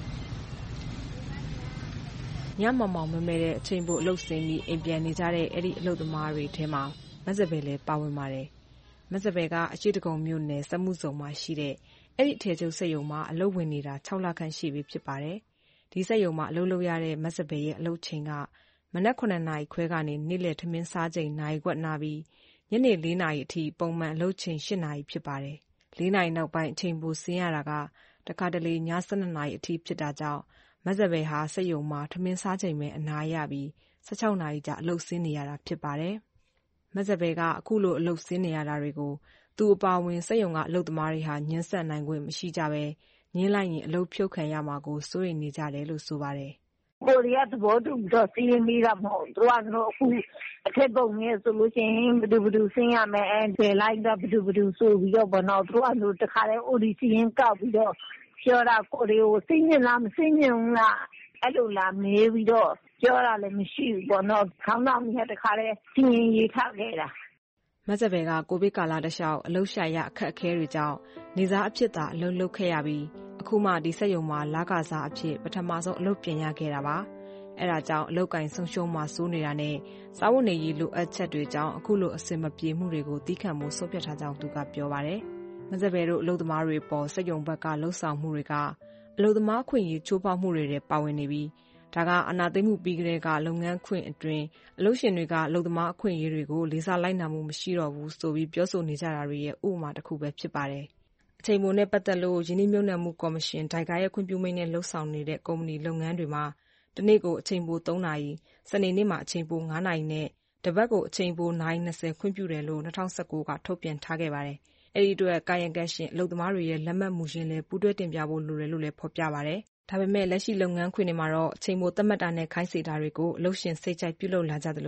ညမောင်မောင်မဲမဲတဲ့အချိန်ပိုအလုပ်ဆင်းပြီးအိမ်ပြန်နေကြတဲ့အဲ့ဒီအလုပ်သမားတွေထဲမှာမက်စပယ်လည်းပါဝင်ပါတယ်မက်စပယ်ကအရှိတကုံမြို့နယ်စက်မှုစုံမှာရှိတဲ့အဲ့ဒီအထည်ချုပ်စက်ရုံမှာအလုပ်ဝင်နေတာ၆လခန့်ရှိပြီဖြစ်ပါတယ်ဒီစက်ရုံမှာအလုပ်လုပ်ရတဲ့မက်စပယ်ရဲ့အလုပ်ချိန်ကမနက်ခုနှစ်နာရီခွဲကနေနေ့လယ်ထမင်းစားချိန်နာရီခွက်နာပြီးညနေလေးနာရီအထိပုံမှန်အလုပ်ချိန်၈နာရီဖြစ်ပါတယ်။၄နာရီနောက်ပိုင်းအချိန်ပိုဆင်းရတာကတခါတလေည၁၂နာရီအထိဖြစ်တာကြောင့်မက်စပယ်ဟာစက်ရုံမှာထမင်းစားချိန်ပဲအနားရပြီး၁၆နာရီကြာအလုပ်ဆင်းနေရတာဖြစ်ပါတယ်။မက်စပယ်ကအခုလိုအလုပ်ဆင်းနေရတာတွေကိုသူအပါအဝင်စက်ရုံကအလုပ်သမားတွေဟာညှင်းဆက်နိုင်ခွင့်မရှိကြပဲညှင်းလိုက်ရင်အလုပ်ဖြုတ်ခံရမှာကိုစိုးရိမ်နေကြတယ်လို့ဆိုပါတယ်ကိုရီးယားသဘောတူတော့စီးရင်ပြီးတာမဟုတ်သူကတော့အခုအထက်ပုံနဲ့ဆိုလို့ရှိရင်ဘယ်သူဘယ်သူဆင်းရမယ်အဲဘယ်လိုက်တော့ဘယ်သူဘယ်သူဆိုပြီးတော့ဘောနော်သူကတော့တခါလဲ O D စီရင်ကောက်ပြီးတော့ပြောတာကိုရီးကိုဆင်းနေလားမဆင်းနေဘူးလားအဲ့လိုလားမေးပြီးတော့ပြောတာလည်းမရှိဘူးဘောနော်ခေါင်းဆောင်ကြီးကတခါလဲစီရင်ရေးထားခဲ့တာမက်စပယ်ကကိုဗစ်ကာလတလျှောက်အလုပ်ရှာရအခက်အခဲတွေကြောင့်နေစားအဖြစ်သာအလုပ်လုပ်ခဲ့ရပြီးအခုမှဒီစက်ရုံမှာလကစားအဖြစ်ပထမဆုံးအလုပ်ပြင်ရခဲ့တာပါအဲဒါကြောင့်အလုပ်ကင်ဆုံးရှုံးမှစိုးနေတာနဲ့စားဝတ်နေရေးလိုအပ်ချက်တွေကြောင့်အခုလိုအဆင်မပြေမှုတွေကိုသိခံမှုဆုံးဖြတ်ထားကြောင်းသူကပြောပါတယ်မက်စပယ်တို့အလုပ်သမားတွေပေါ်စက်ရုံဘက်ကလှုပ်ဆောင်မှုတွေကအလုပ်သမားခွင့်ရေးချိုးဖောက်မှုတွေနဲ့ပါဝင်နေပြီးဒါကအာဏာသိမ်းမှုပြီးကတည်းကလုပ်ငန်းခွင်အတွင်းအလုပ်ရှင်တွေကအလုပ်သမားအခွင့်အရေးတွေကိုလေးစားလိုက်နာမှုမရှိတော့ဘူးဆိုပြီးပြောဆိုနေကြတာတွေရဲ့ဥပမာတစ်ခုပဲဖြစ်ပါတယ်အချိန်ပိုနဲ့ပတ်သက်လို့ယင်းနှမြုံနယ်မှုကော်မရှင်ဒိုင်ကာရဲ့ခွင့်ပြုမိန့်နဲ့လှုပ်ဆောင်နေတဲ့ကုမ္ပဏီလုပ်ငန်းတွေမှာတနေ့ကိုအချိန်ပိုသုံးနာရီစနေနေ့မှာအချိန်ပိုငါးနာရီနဲ့တပတ်ကိုအချိန်ပိုနာရီ၂၀ခွင့်ပြုတယ်လို့၂၀၁၉ကထုတ်ပြန်ထားခဲ့ပါတယ်အဲ့ဒီအတွက်ကာယကံရှင်အလုပ်သမားတွေရဲ့လက်မှတ်မူရင်းလည်းပူးတွဲတင်ပြဖို့လိုတယ်လို့လည်းဖော်ပြပါတယ်ဒါပေမဲ့လက်ရှိလုပ်ငန်းခွင်တွေမှာတော့အချိန်ပိုသတ်မှတ်တာနဲ့ခိုင်းစေတာတွေကိုအလုပ်ရှင်စိတ်ကြိုက်ပြုလုပ်လာကြသလို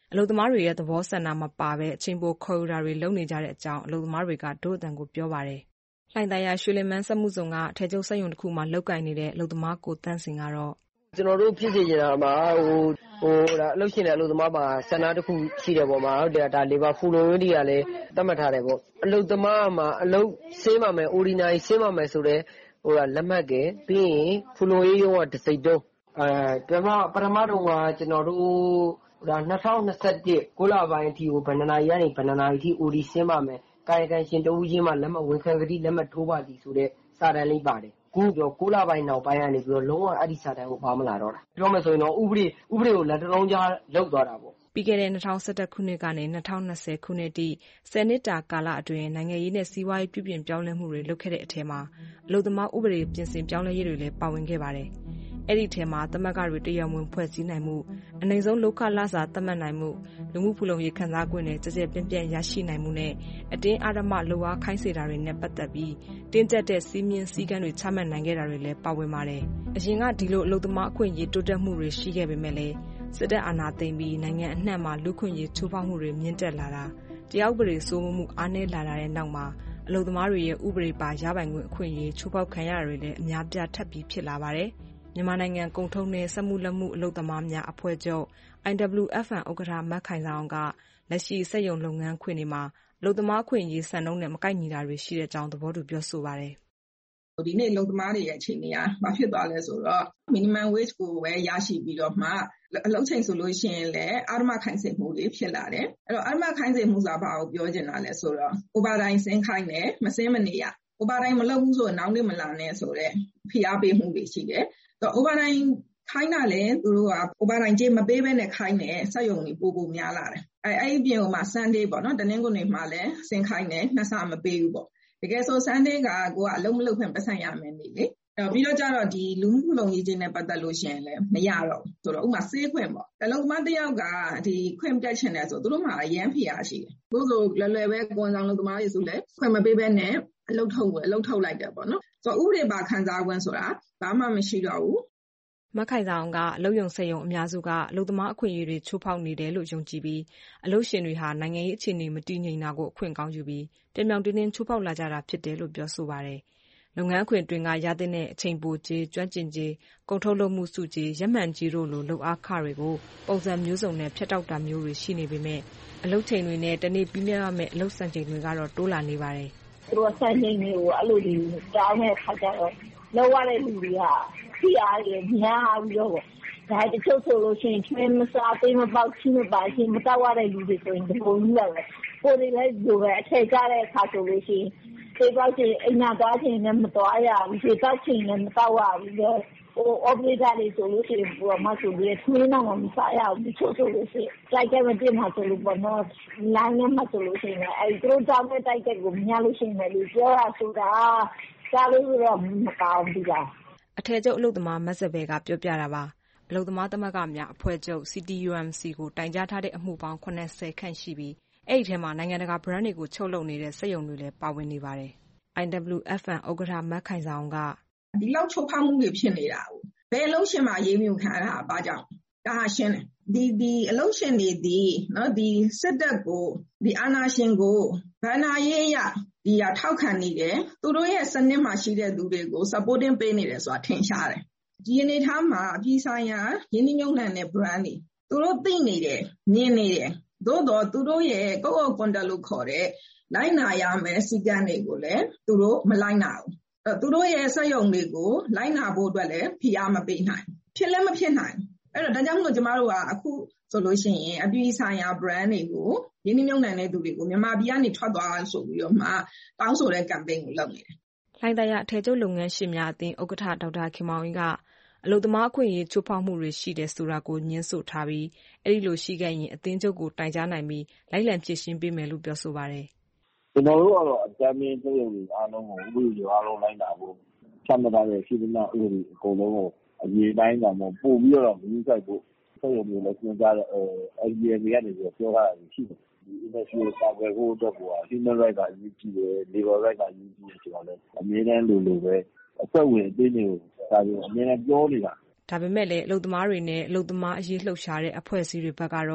အလုပ်သမားတွေရဲ့သဘောဆန္ဒမပါဘဲအချိန်ပိုခေါ်ယူတာတွေလုပ်နေကြတဲ့အကြောင်းအလုပ်သမားတွေကဒို့အတန်ကိုပြောပါတယ်။လှိုင်သာယာရွှေလင်မန်းစက်မှုဇုံကအထည်ချုပ်စက်ရုံတစ်ခုမှာလုပ်ကိုင်နေတဲ့အလုပ်သမားကိုတန်းစင်ကတော့ကျွန်တော်တို့ဖြစ်စေချင်တာမှာဟိုဟိုဒါအလုပ်ရှင်တဲ့အလုပ်သမားမှာဆန္ဒတစ်ခုရှိတယ်ပေါ့မှာဟုတ်တယ်ဒါ labor fluidity ကလည်းသတ်မှတ်ထားတယ်ပေါ့အလုပ်သမားမှာအလုပ်ဆင်းပါမယ် ordinary ဆင်းပါမယ်ဆိုတော့ဟိုလက်မှတ်ကပြီးရင် fluidity ရုံးကတစ်စိတ်တုံးအဲပထမပထမတော့ကကျွန်တော်တို့ဒါ၂၀၂၁ကိုလပိုင်းအထိကိုဗန္ဒနာရီကနေဗန္ဒနာရီအထိ O D ဆင်းပါမယ်ကာယကံရှင်တဦးချင်းမှလက်မှတ်ဝန်ခံကတိလက်မှတ်ထိုးပါသည်ဆိုတဲ့စာတမ်းလေးပါတယ်ခုတော့ကိုလပိုင်းနောက်ပိုင်းကနေပြီးတော့လုံးဝအဲ့ဒီစာတမ်းကိုပါမလာတော့တာပြောမယ်ဆိုရင်တော့ဥပဒေဥပဒေကိုလက်တလုံးကြားလောက်သွားတာပေါ့ပြီးခဲ့တဲ့၂၀၁၁ခုနှစ်ကနေ၂၀၂၀ခုနှစ်ထိဆယ်နှစ်တာကာလအတွင်းနိုင်ငံရေးနဲ့စီးပွားရေးပြုပြင်ပြောင်းလဲမှုတွေလုပ်ခဲ့တဲ့အထက်မှာအလုပ်သမားဥပဒေပြင်ဆင်ပြောင်းလဲရေးတွေလည်းပါဝင်ခဲ့ပါတယ်အဲ့ဒီထဲမှာသမဂ္ဂတွေတရားဝင်ဖွဲ့စည်းနိုင်မှုအနိုင်ဆုံးလောက်ခလစာသတ်မှတ်နိုင်မှုလူမှုဖူလုံရေးခံစား권နဲ့ကြကြပြန့်ပြန့်ရရှိနိုင်မှုနဲ့အတင်းအဓမ္မလိုအားခိုင်းစေတာတွေနဲ့ပတ်သက်ပြီးတင်းကျပ်တဲ့စီးမြင်စည်းကမ်းတွေချမှတ်နိုင်ခဲ့တာတွေလည်းပါဝင်ပါတယ်အရင်ကဒီလိုအလုပ်သမားအခွင့်အရေးတိုးတက်မှုတွေရှိခဲ့ပေမဲ့လည်းစစ်တပ်အာဏာသိမ်းပြီးနိုင်ငံအနှံ့မှာလူခွင့်ရေးချိုးဖောက်မှုတွေမြင့်တက်လာတာတရားဥပဒေစိုးမိုးမှုအားနည်းလာတဲ့နောက်မှာအလုပ်သမားတွေရဲ့ဥပဒေပါရပိုင်ခွင့်အခွင့်အရေးချိုးဖောက်ခံရတာတွေလည်းအများပြားထပ်ပြီးဖြစ်လာပါတယ်မြန်မာနိုင်ငံကုန်ထုတ်နဲ့စက်မှုလက်မှုအလုပ်သမားများအဖွဲ့ချုပ် I W F N ဥက္ကဋ္ဌမတ်ခိုင်ဆောင်ကလက်ရှိစက်ရုံလုပ်ငန်းခွင်တွေမှာအလုပ်သမားခွင့်ရေးစံနှုန်းနဲ့မကိုက်ညီတာတွေရှိတဲ့အကြောင်းသဘောတူပြောဆိုပါတယ်ဒီနေ့လုံသမားတွေရဲ့အခြေအနေကဘာဖြစ်သွားလဲဆိုတော့ minimum wage ကိုပဲရရှိပြီးတော့မှအလုပ်ချိန်ဆိုလို့ရှိရင်လည်းအာရမခိုင်းစေမှုတွေဖြစ်လာတယ်အဲ့တော့အာရမခိုင်းစေမှုဆိုတာဘာကိုပြောချင်တာလဲဆိုတော့ overtime ဆင်းခိုင်းတယ်မဆင်းမနေရ overtime မလုပ်ဘူးဆိုတော့နောက်နေ့မလာနဲ့ဆိုတော့ဖိအားပေးမှုတွေရှိတယ်တော့ overtime ခိုင်းတာလည်းသူတို့က overtime ကြေးမပေးဘဲနဲ့ခိုင်းတယ်စက်ရုံတွေပို့ပို့များလာတယ်အဲအဲ့ဒီပြင်မှာ Sunday ပေါ့နော်တနင်္ဂနွေမှာလည်းဆင်းခိုင်းတယ်နှစ်ဆမပေးဘူးပေါ့တကယ်ဆို Sunday ကကိုကအလုံးမလုံးခွင့်ပတ်ဆိုင်ရမယ်နေလေအဲ့ပြီးတော့ကျတော့ဒီလူမှုလုံရေးခြင်းနဲ့ပတ်သက်လို့ရှိရင်လည်းမရတော့ဘူးဆိုတော့ဥပမာဆေးခွင့်ပေါ့အလုပ်သမားတစ်ယောက်ကဒီခွင့်ပြတ်ချင်တယ်ဆိုသူတို့မှာအရန်ဖိအားရှိတယ်ကိုဆိုလွယ်လွယ်ပဲကိုယ်ဆောင်လုပ်သမားတွေဆိုလည်းခွင့်မပေးဘဲနဲ့အလုပ်ထုတ်အလုပ်ထုတ်လိုက်တယ်ပေါ့နော်ဆိုတော့ဥပဒေပါခံစား권ဆိုတာဘာမှမရှိတော့ဘူးမခိုင်ဆောင်ကအလုပ်ရုံစက်ရုံအများစုကအလုပ်သမားအခွင့်အရေးတွေချိုးဖောက်နေတယ်လို့ယုံကြည်ပြီးအလုပ်ရှင်တွေဟာနိုင်ငံရေးအခြေအနေမတည်ငြိမ်တာကိုအခွင့်ကောင်းယူပြီးပြောင်ပြောင်တင်းတင်းချိုးဖောက်လာကြတာဖြစ်တယ်လို့ပြောဆိုပါတယ်။လုပ်ငန်းခွင်တွင်ကရတဲ့အချိန်ပိုကြေးကျွမ်းကျင်ကြေးကုန်ထုတ်လုပ်မှုစုကြေးရက်မှန်ကြီးတို့လိုလုပ်အားခတွေကိုပုံစံမျိုးစုံနဲ့ဖျက်တောက်တာမျိုးတွေရှိနေပေမဲ့အလုပ်ချိန်တွေနဲ့တနေ့ပြီးမြတ်ရမယ့်အလုပ်စံချိန်တွေကတော့တိုးလာနေပါတယ်။သူတို့စံချိန်တွေကိုအဲ့လိုတွေတောင်းတဲ့ခါကျတော့လောက်ရတဲ့လူတွေကဖိအားတွေများပြီးတော့ဒါတချို့ဆိုလို့ရှိရင်ထွေးမစားသေးမပေါက်ချင်းမပါချင်းမတောက်ရတဲ့လူတွေဆိုရင်ဒီပုံကြီးလာတယ်ကိုယ်တွေလည်းဒီပဲအထက်ကြတဲ့အခါဆိုလို့ရှိရင်ဒီပေါက်ချင်းအိမ်နာသွားချင်းလည်းမသွားရဘူးဒီပေါက်ချင်းလည်းမတောက်ရဘူးဟို operator တွေဆိုလို့ရှိရင်ဘုရားမဆိုပြီးထွေးတော့မစားရဘူးဒီချို့ဆိုလို့ရှိရင်တိုက်တဲ့မတင်မှာဆိုလို့ပေါ့နော်လိုင်းနဲ့မှဆိုလို့ရှိရင်အဲဒီတို့တောင်းတဲ့တိုက်တဲ့ကိုမရလို့ရှိရင်လည်းပြောရဆိုတာစားလို့တော့မကောင်းဘူးလားအထည်ချုပ်အလုပ်သမားမတ်စပယ်ကပြောပြတာပါအလုပ်သမားသမဂ္ဂများအဖွဲ့ချုပ် C T U M C ကိုတိုင်ကြားထားတဲ့အမှုပေါင်း၇၀ခန့်ရှိပြီးအဲ့ဒီထဲမှာနိုင်ငံတကာ brand တွေကိုချုပ်လုပ်နေတဲ့စက်ရုံတွေလည်းပါဝင်နေပါတယ် I W F N ဥက္ကဋ္ဌမတ်ခိုင်ဆောင်ကဒီလောက်ချုပ်ဖောက်မှုတွေဖြစ်နေတာကိုဘယ်အလုပ်ရှင်မှရေးမြုံခံရတာဘာကြောင့်ဒါဟာရှင်းတယ်ဒီဒီအလုပ်ရှင်တွေဒီနော်ဒီစစ်တပ်ကိုဒီအာဏာရှင်ကိုဗန္နာရေးရဒီရထောက်ခံနေတယ်သူတို့ရဲ့စနစ်မှာရှိတဲ့သူတွေကို supporting ပေးနေတယ်ဆိုတာထင်ရှားတယ်ဒီအနေထားမှာအပြည်ဆိုင်ရာရင်းနှီးမြှုပ်နှံတဲ့ brand တွေသူတို့သိနေတယ်မြင်နေတယ်သို့တော့သူတို့ရဲ့ကိုယ့်အကွန်တက်လို့ခေါ်တဲ့လိုက်နာရမယ်စီကံတွေကိုလည်းသူတို့မလိုက်နာဘူးအဲသူတို့ရဲ့စက်ရုံတွေကိုလိုက်နာဖို့အတွက်လည်းဖိအားမပေးနိုင်ဖြစ်လည်းမဖြစ်နိုင်အဲ့တော့ဒါကြောင့်မို့ကျမတို့ကအခုဆိုလို့ရှိရင်အပြည်ဆိုင်ရာ brand တွေကိုရင်းနှီးမြှုပ်နှံတဲ့သူတွေကိုမြန်မာပြည်ကနေထွက်သွားဆိုပြီးတော့မှတောင်းဆိုတဲ့ campaign ကိုလုပ်နေတယ်။လှိုင်သာယာအထည်ချုပ်လုပ်ငန်းရှင်များအသင်းဥက္ကဋ္ဌဒေါက်တာခင်မောင်အင်းကအလုပ်သမားအခွင့်အရေးချိုးဖောက်မှုတွေရှိတယ်ဆိုတာကိုညှင်းဆိုထားပြီးအဲ့ဒီလိုရှိခဲ့ရင်အသင်းချုပ်ကိုတိုင်ကြားနိုင်ပြီးလိုက်လံဖြေရှင်းပေးမယ်လို့ပြောဆိုပါတယ်။ကျွန်တော်တို့ကတော့အကြမ်းဖျင်းပြည်သူအားလုံးကိုဥပဒေအားလုံးလိုက်နာဖို့ချမှတ်ထားတဲ့ရှိသမျှဥပဒေအကုန်လုံးကိုအရေးတိုင်းကမှပို့ပြီးတော့မင်းဆိုင်ဖို့ဆက်ရုံမျိုးလည်းကျင်းကြတဲ့ L G M ကနေပြီးပြောထားတာရှိတယ်ဒီ industry ကိုကာကွယ်ဖို့အတွက်ကို human right ကအရေးကြီးတယ် labor right ကအရေးကြီးတယ်ဆိုတော့လည်းအမြဲတမ်းလိုလိုပဲအဖွဲ့ဝင်အသင်းတွေကိုဒါမျိုးအမြဲတမ်းပြောနေတာဒါပေမဲ့လည်းအလုပ်သမားတွေနဲ့အလုပ်သမားအရေးလှုပ်ရှားတဲ့အဖွဲ့အစည်းတွေဘက်ကတော့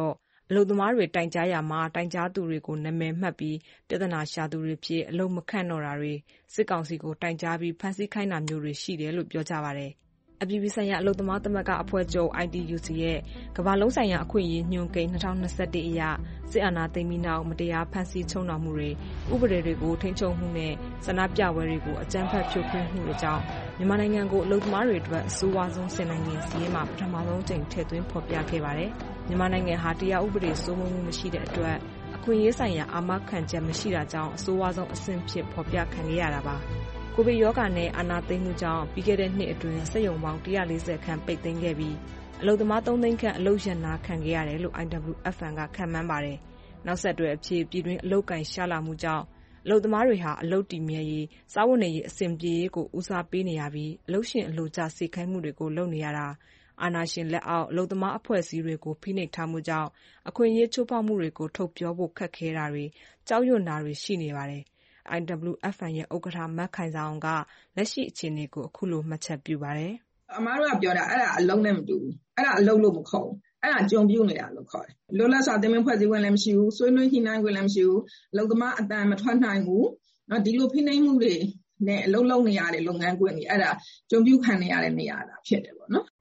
အလုပ်သမားတွေတိုင်ကြားရာမှာတိုင်ကြားသူတွေကိုနာမည်မှတ်ပြီးပြဿနာရှာသူတွေဖြစ်အလုပ်မခန့်တော့တာတွေစစ်ကောင်စီကိုတိုင်ကြားပြီးဖမ်းဆီးခိုင်းတာမျိုးတွေရှိတယ်လို့ပြောကြပါတယ်အပြည်ပြည်ဆိုင်ရာအလုပ်သမားသမဂ္ဂအဖွဲ့ချုပ် I T U C ရဲ့ကမ္ဘာလုံးဆိုင်ရာအခွင့်အရေးညွှန်ကိန်း၂၀၂၁အရစစ်အာဏာသိမ်းပြီးနောက်မတရားဖမ်းဆီးချုပ်နှောင်မှုတွေဥပဒေတွေကိုထိန်းချုပ်မှုနဲ့ဆန္ဒပြပွဲတွေကိုအကြမ်းဖက်ဖြိုခွင်းမှုတွေကြောင့်မြန်မာနိုင်ငံကိုအလုပ်သမားတွေအတွက်အဆိုးဝါးဆုံးဆယ်နိုင်ငံစီးရီးမှာပထမဆုံးကြိမ်ထည့်သွင်းဖော်ပြခဲ့ပါတယ်။မြန်မာနိုင်ငံဟာတရားဥပဒေစိုးမိုးမှုမရှိတဲ့အတွက်အခွင့်အရေးဆိုင်ရာအာမခံချက်မရှိတာကြောင့်အဆိုးဝါးဆုံးအဆင့်ဖြစ်ဖော်ပြခံခဲ့ရတာပါ။ကိုဗစ်ရောဂါနဲ့အာဏာသိမ်းမှုကြောင့်ပြီးခဲ့တဲ့နှစ်အတွင်းစက်ရုံပေါင်း၁၄၀ခန့်ပိတ်သိမ်းခဲ့ပြီးအလုပ်သမားသုံးသိန်းခန့်အလုပ်ရပ်နားခံခဲ့ရတယ်လို့ I W F N ကခန့်မှန်းပါတယ်။နောက်ဆက်တွဲအဖြစ်ပြည်တွင်းအလုပ်ကိုင်ရှားလာမှုကြောင့်အလုပ်သမားတွေဟာအလုပ်တည်မြဲရေးစားဝတ်နေရေးအဆင်ပြေရေးကိုဦးစားပေးနေရပြီးအလုပ်ရှင်အလုပ်ကျစေခိုင်းမှုတွေကိုလုပ်နေရတာအာဏာရှင်လက်အောက်အလုပ်သမားအဖွဲ့အစည်းတွေကိုဖိနှိပ်ထားမှုကြောင့်အခွင့်အရေးချိုးဖောက်မှုတွေကိုထုတ်ပြောဖို့ခက်ခဲတာတွေကြောက်ရွံ့တာတွေရှိနေပါတယ်။ I W F N ရဲ့ဥက္ကဋ္ဌမတ်ခိုင်ဆောင်ကလက်ရှိအခြေအနေကိုအခုလိုမှတ်ချက်ပြုပါတယ်။အမားတို့ကပြောတာအဲ့ဒါအလုံးနဲ့မတူဘူး။အဲ့ဒါအလုံးလို့မခေါ်ဘူး။အဲ့ဒါကြုံပြုတ်နေတာလို့ခေါ်တယ်။လွတ်လပ်စွာတင်ပြဖွဲ့စည်းခွင့်လည်းမရှိဘူး။ဆွေးနွေးညှိနှိုင်းခွင့်လည်းမရှိဘူး။အလုပ်သမားအတန်မထွက်နိုင်ဘူး။နော်ဒီလိုဖိနှိပ်မှုတွေနဲ့အလုပ်လုပ်နေရတဲ့လုပ်ငန်းခွင်တွေအဲ့ဒါကြုံပြုတ်ခံနေရတဲ့နေရာတာဖြစ်တယ်ပေါ့နော်။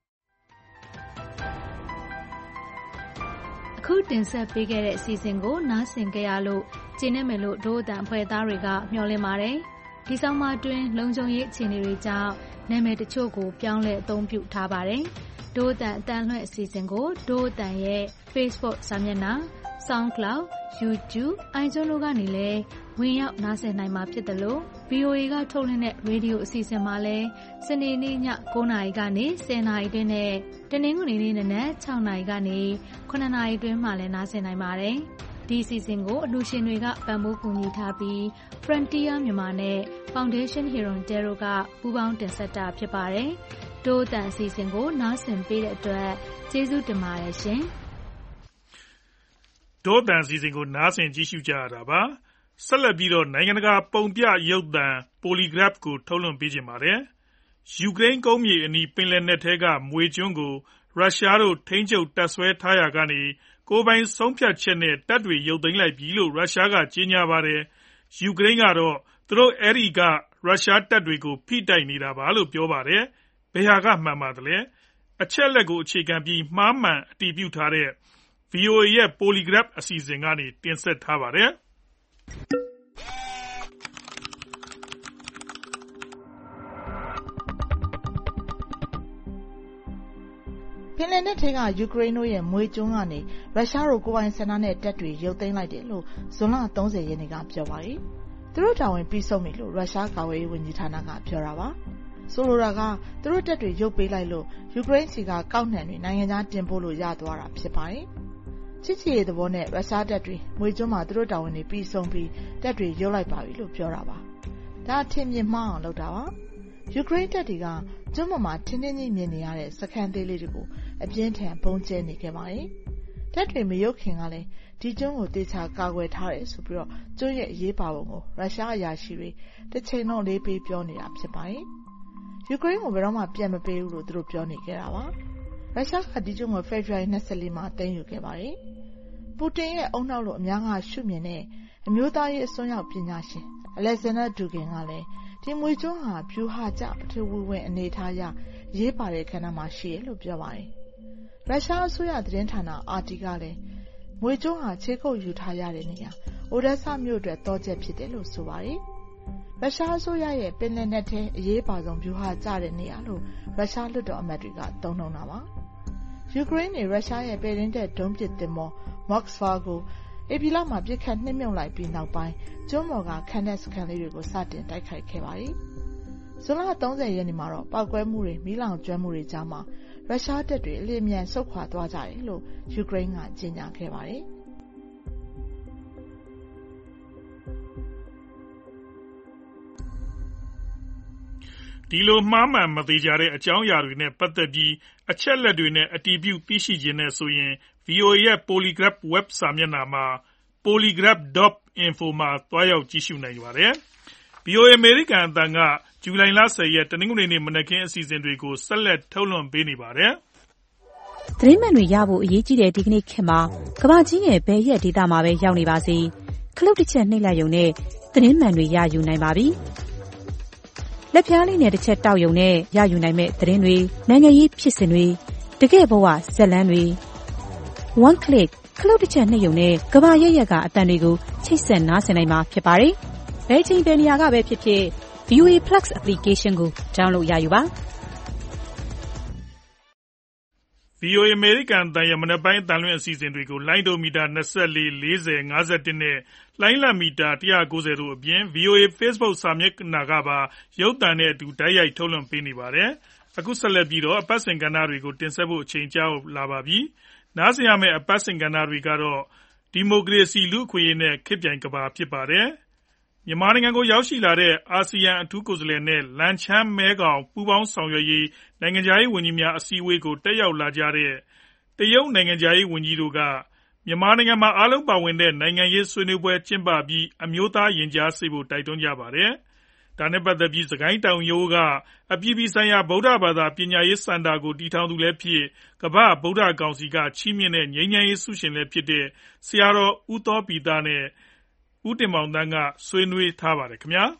အခုတင်ဆက်ပေးခဲ့တဲ့အစီအစဉ်ကိုနားဆင်ကြရလို့ကျေနပ်မယ်လို့ဒို့အတန်အဖွဲ့သားတွေကမျှော်လင့်ပါတယ်။ဒီဆောင်မတွင်လုံခြုံရေးအခြေအနေတွေကြောင့်နာမည်တချို့ကိုပြောင်းလဲအသုံးပြုထားပါတယ်။ဒို့အတန်အတန်လွှင့်အစီအစဉ်ကိုဒို့အတန်ရဲ့ Facebook စာမျက်နှာ SoundCloud, YouTube, iTunes တို့ကနေလည်းဝင်ရောက်နားဆင်နိုင်မှာဖြစ်တယ်လို့ V O A ကထုတ်လွှင့်တဲ့ရေဒီယိုအစီအစဉ်မှာလည်းစနေနေ့ည၉နာရီကနေ၁၀နာရီအတွင်းနဲ့တနင်္ဂနွေနေ့နံနက်၆နာရီကနေ၇နာရီအတွင်းမှာလည်းနားဆင်နိုင်ပါတယ်။ဒီအစီအစဉ်ကိုအလှူရှင်တွေကပံ့ပိုးကူညီထားပြီး Frontier မြန်မာနဲ့ Foundation Hero Terror ကပူးပေါင်းတင်ဆက်တာဖြစ်ပါတယ်။ဒို့အတန်အစီအစဉ်ကိုနားဆင်ပေးတဲ့အတွက်ကျေးဇူးတင်ပါတယ်ရှင်။ဒို့အတန်အစီအစဉ်ကိုနားဆင်ကြည့်ရှုကြရတာပါ။ဆက်လက်ပြီးတော့နိုင်ငံတကာပုံပြရုပ်သံ Polygraph ကိုထုတ်လွှင့်ပေးခြင်းပါတယ်။ယူကရိန်းကုန်းမြေအနီးပင်လယ်နက်ထဲကမွေကျွန်းကိုရုရှားတို့ထိန်းချုပ်တပ်ဆွဲထားရာကနေကိုယ်ပိုင်ဆုံးဖြတ်ချက်နဲ့တပ်တွေရုပ်သိမ်းလိုက်ပြီလို့ရုရှားကကြေညာပါတယ်။ယူကရိန်းကတော့သူတို့အဲ့ဒီကရုရှားတပ်တွေကိုဖိတိုက်နေတာပါလို့ပြောပါတယ်။ဘယ်ဟာကမှန်ပါသလဲ။အချက်လက်ကိုအခြေခံပြီးမှားမှန်အတည်ပြုထားတဲ့ V O A ရဲ့ Polygraph အစီအစဉ်ကနေတင်ဆက်ထားပါတယ်။ပင်လယ်နက်ထဲကယူကရိန်းတို့ရဲ့မွေကျွန်းကနေရုရှားတို့ကိုယ်ပိုင်ဆန္ဒနဲ့တပ်တွေရုပ်သိမ်းလိုက်တယ်လို့ဇွန်လ၃၀ရက်နေ့ကပြောပါတယ်။သူတို့တာဝန်ပြီးဆုံးပြီလို့ရုရှားကာကွယ်ရေးဝန်ကြီးဌာနကပြောတာပါ။ဆိုလိုတာကသူတို့တပ်တွေရုပ်ပေးလိုက်လို့ယူကရိန်းစီကကောက်နှံတွေနိုင်ငံခြားတင်ပို့လို့ရသွားတာဖြစ်ပါတယ်။ချစ်ချစ်ရဲ့သဘောနဲ့ရုရှားတပ်တွေမွေကျွန်းမှာသူတို့တာဝန်တွေပြီးဆုံးပြီးတပ်တွေရုပ်လိုက်ပါပြီလို့ပြောတာပါ။ဒါထင်မြင်မှားအောင်လုပ်တာပါ။ယူကရိန်းတပ်တွေကကျွန်းပေါ်မှာထင်းထင်းကြီးမြင်နေရတဲ့စခန်းသေးလေးတွေကိုအပြင်းထန်ပုံကျဲနေခဲ့ပါတယ်။တပ်တွေမရုပ်ခင်ကလည်းဒီကျွန်းကိုတေချာကာကွယ်ထားတယ်ဆိုပြီးတော့ကျွန်းရဲ့အရေးပါပုံကိုရုရှားအရာရှိတွေတစ်ချိန်လုံးလေးပေးပြောနေတာဖြစ်ပါတယ်။ယူကရိန်းကိုဘယ်တော့မှပြန်မပေးဘူးလို့သူတို့ပြောနေကြတာပါ။ရုရှားကဒီကျွန်းကိုဖေဖော်ဝါရီ၂၄မှာသိမ်းယူခဲ့ပါတယ်။ပူတင်ရဲ့အုံနောက်လို့အများကရှုမြင်တဲ့အမျိုးသားရေးအစွန်းရောက်ပညာရှင်အလက်ဇန်ဒါဒူဂင်ကလည်းဒီမွေကျွန်းဟာဖြူဟာကျပထဝီဝင်အနေထားရရေးပါတဲ့ခန္ဓာမှာရှိတယ်လို့ပြောပါတယ်။ရုရှားအစိုးရသတင်းဌာနအာတီကလည်းမွေကျွန်းဟာခြေကုပ်ယူထားရတဲ့နေရာအိုဒက်ဆာမြို့အတွက်တောချက်ဖြစ်တယ်လို့ဆိုပါတယ်။ရုရှားအစိုးရရဲ့ပင်လယ်နက်ထဲအရေးပါဆုံးဖြူဟာကျတဲ့နေရာလို့ရုရှားလွှတ်တော်အမတ်တွေကသုံးနှုန်းတာပါ။ယူကရိန်းနဲ့ရုရှားရဲ့ပဲရင်းတဲ့ဒုံးပစ်သင်္ဘော Moskva ကိုဧပြီလမှာပြစ်ခတ်နှိမ့်မြုပ်လိုက်ပြီးနောက်ပိုင်းကျွန်းပေါ်ကခန်းတဲ့စခန်းလေးတွေကိုစတင်တိုက်ခိုက်ခဲ့ပါတယ်။ဇွန်လ၃၀ရက်နေ့မှာတော့ပောက်ကွဲမှုတွေမီးလောင်ကျွမ်းမှုတွေကြားမှာရုရှားတပ်တွေအလျင်မြန်ဆုတ်ခွာသွားကြတယ်လို့ယူကရိန်းကကြေညာခဲ့ပါတယ်။ဒီလိုမှားမှန်မသေးကြတဲ့အကြောင်းအရာတွေနဲ့ပတ်သက်ပြီးအချက်လက်တွေနဲ့အတည်ပြုသိရှိခြင်းနဲ့ဆိုရင် V O A ရဲ့ Polygraph Web စာမျက်နှာမှာ polygraph dot info မှာသွားရောက်ကြည့်ရှုနိုင်ပါတယ်။ V O A အမေရိကန်အသံကဇူလိုင်လ၁၀ရက်တနင်္ဂနွေနေ့မနက်ခင်းအစီအစဉ်တွေကိုဆက်လက်ထုတ်လွှင့်ပေးနေပါတယ်။သတင်းမှန်တွေရဖို့အရေးကြီးတဲ့ဒီကနေ့ခေတ်မှာကမ္ဘာကြီးရဲ့ဘယ်ရက်ဒေသမှာပဲရောက်နေပါစေခလုတ်တစ်ချက်နှိပ်လိုက်ရုံနဲ့သတင်းမှန်တွေရယူနိုင်ပါပြီ။လက်ဖျားလေးနဲ့တစ်ချက်တောက်ရုံနဲ့ရယူနိုင်မဲ့သတင်းတွေနိုင်ငံရေးဖြစ်စဉ်တွေတကယ့်ဘဝဇာတ်လမ်းတွေ one click ခလုတ်တစ်ချက်နှိပ်ရုံနဲ့ကမ္ဘာရဲ့ရက်ကအတန်တွေကိုချိတ်ဆက်နားဆင်နိုင်မှာဖြစ်ပါတယ်။ဘယ်ချိန်ဘယ်နေရာကပဲဖြစ်ဖြစ် ဗီ အို အေ Plus application ကို download ရယူပါ။ဗီ အို အေ အမေရိကန်အသံရဲ့မနက်ပိုင်းအသံလွှင့်အစီအစဉ်တွေကိုလိုင်းဒိုမီတာ၂၄၊၄၀၊၅၁နဲ့လှိုင်းလတ်မီတာ၁၉၀တို့အပြင် ဗီ အို အေ Facebook စာမျက်နှာကပါရုပ်သံနဲ့အတူတိုက်ရိုက်ထုတ်လွှင့်ပေးနေပါတယ်။အခုဆက်လက်ပြီးတော့အပတ်စဉ်ကဏ္ဍတွေကိုတင်ဆက်ဖို့အချိန်ကျလာပါပြီ။နားဆင်ရမယ့်အပတ်စဉ်ကဏ္ဍတွေကတော့ဒီမိုကရေစီလူ့အခွင့်အရေးနဲ့ခေတ်ပြိုင်ကမ္ဘာဖြစ်ပါတယ်။မြန်မာနိုင်ငံကိုရောက်ရှိလာတဲ့အာဆီယံအထူးကိုယ်စားလှယ်နဲ့လန်ချန်းမဲခေါင်ပူးပေါင်းဆောင်ရွက်ရေးနိုင်ငံခြားရေးဝန်ကြီးများအစည်းအဝေးကိုတက်ရောက်လာကြတဲ့တရုတ်နိုင်ငံခြားရေးဝန်ကြီးတို့ကမြန်မာနိုင်ငံမှာအားလုံးပါဝင်တဲ့နိုင်ငံရေးဆွေးနွေးပွဲကျင်းပပြီးအမျိုးသားရင်ကြားစေ့ဖို့တိုက်တွန်းကြပါတယ်။ဒါနဲ့ပတ်သက်ပြီးစကိုင်းတောင်ရိုးကအပြည်ပြည်ဆိုင်ရာဗုဒ္ဓဘာသာပညာရေးစင်တာကိုတည်ထောင်သူလည်းဖြစ်ကမ္ဘာ့ဗုဒ္ဓကောင်စီကချီးမြှင့်တဲ့ငြိမ်းချမ်းရေးဆုရှင်လည်းဖြစ်တဲ့ဆရာတော်ဦးသောဘိတနဲ့ဦးတင်မောင်သန်းကဆွေးနွေးထားပါတယ်ခင်ဗျာ။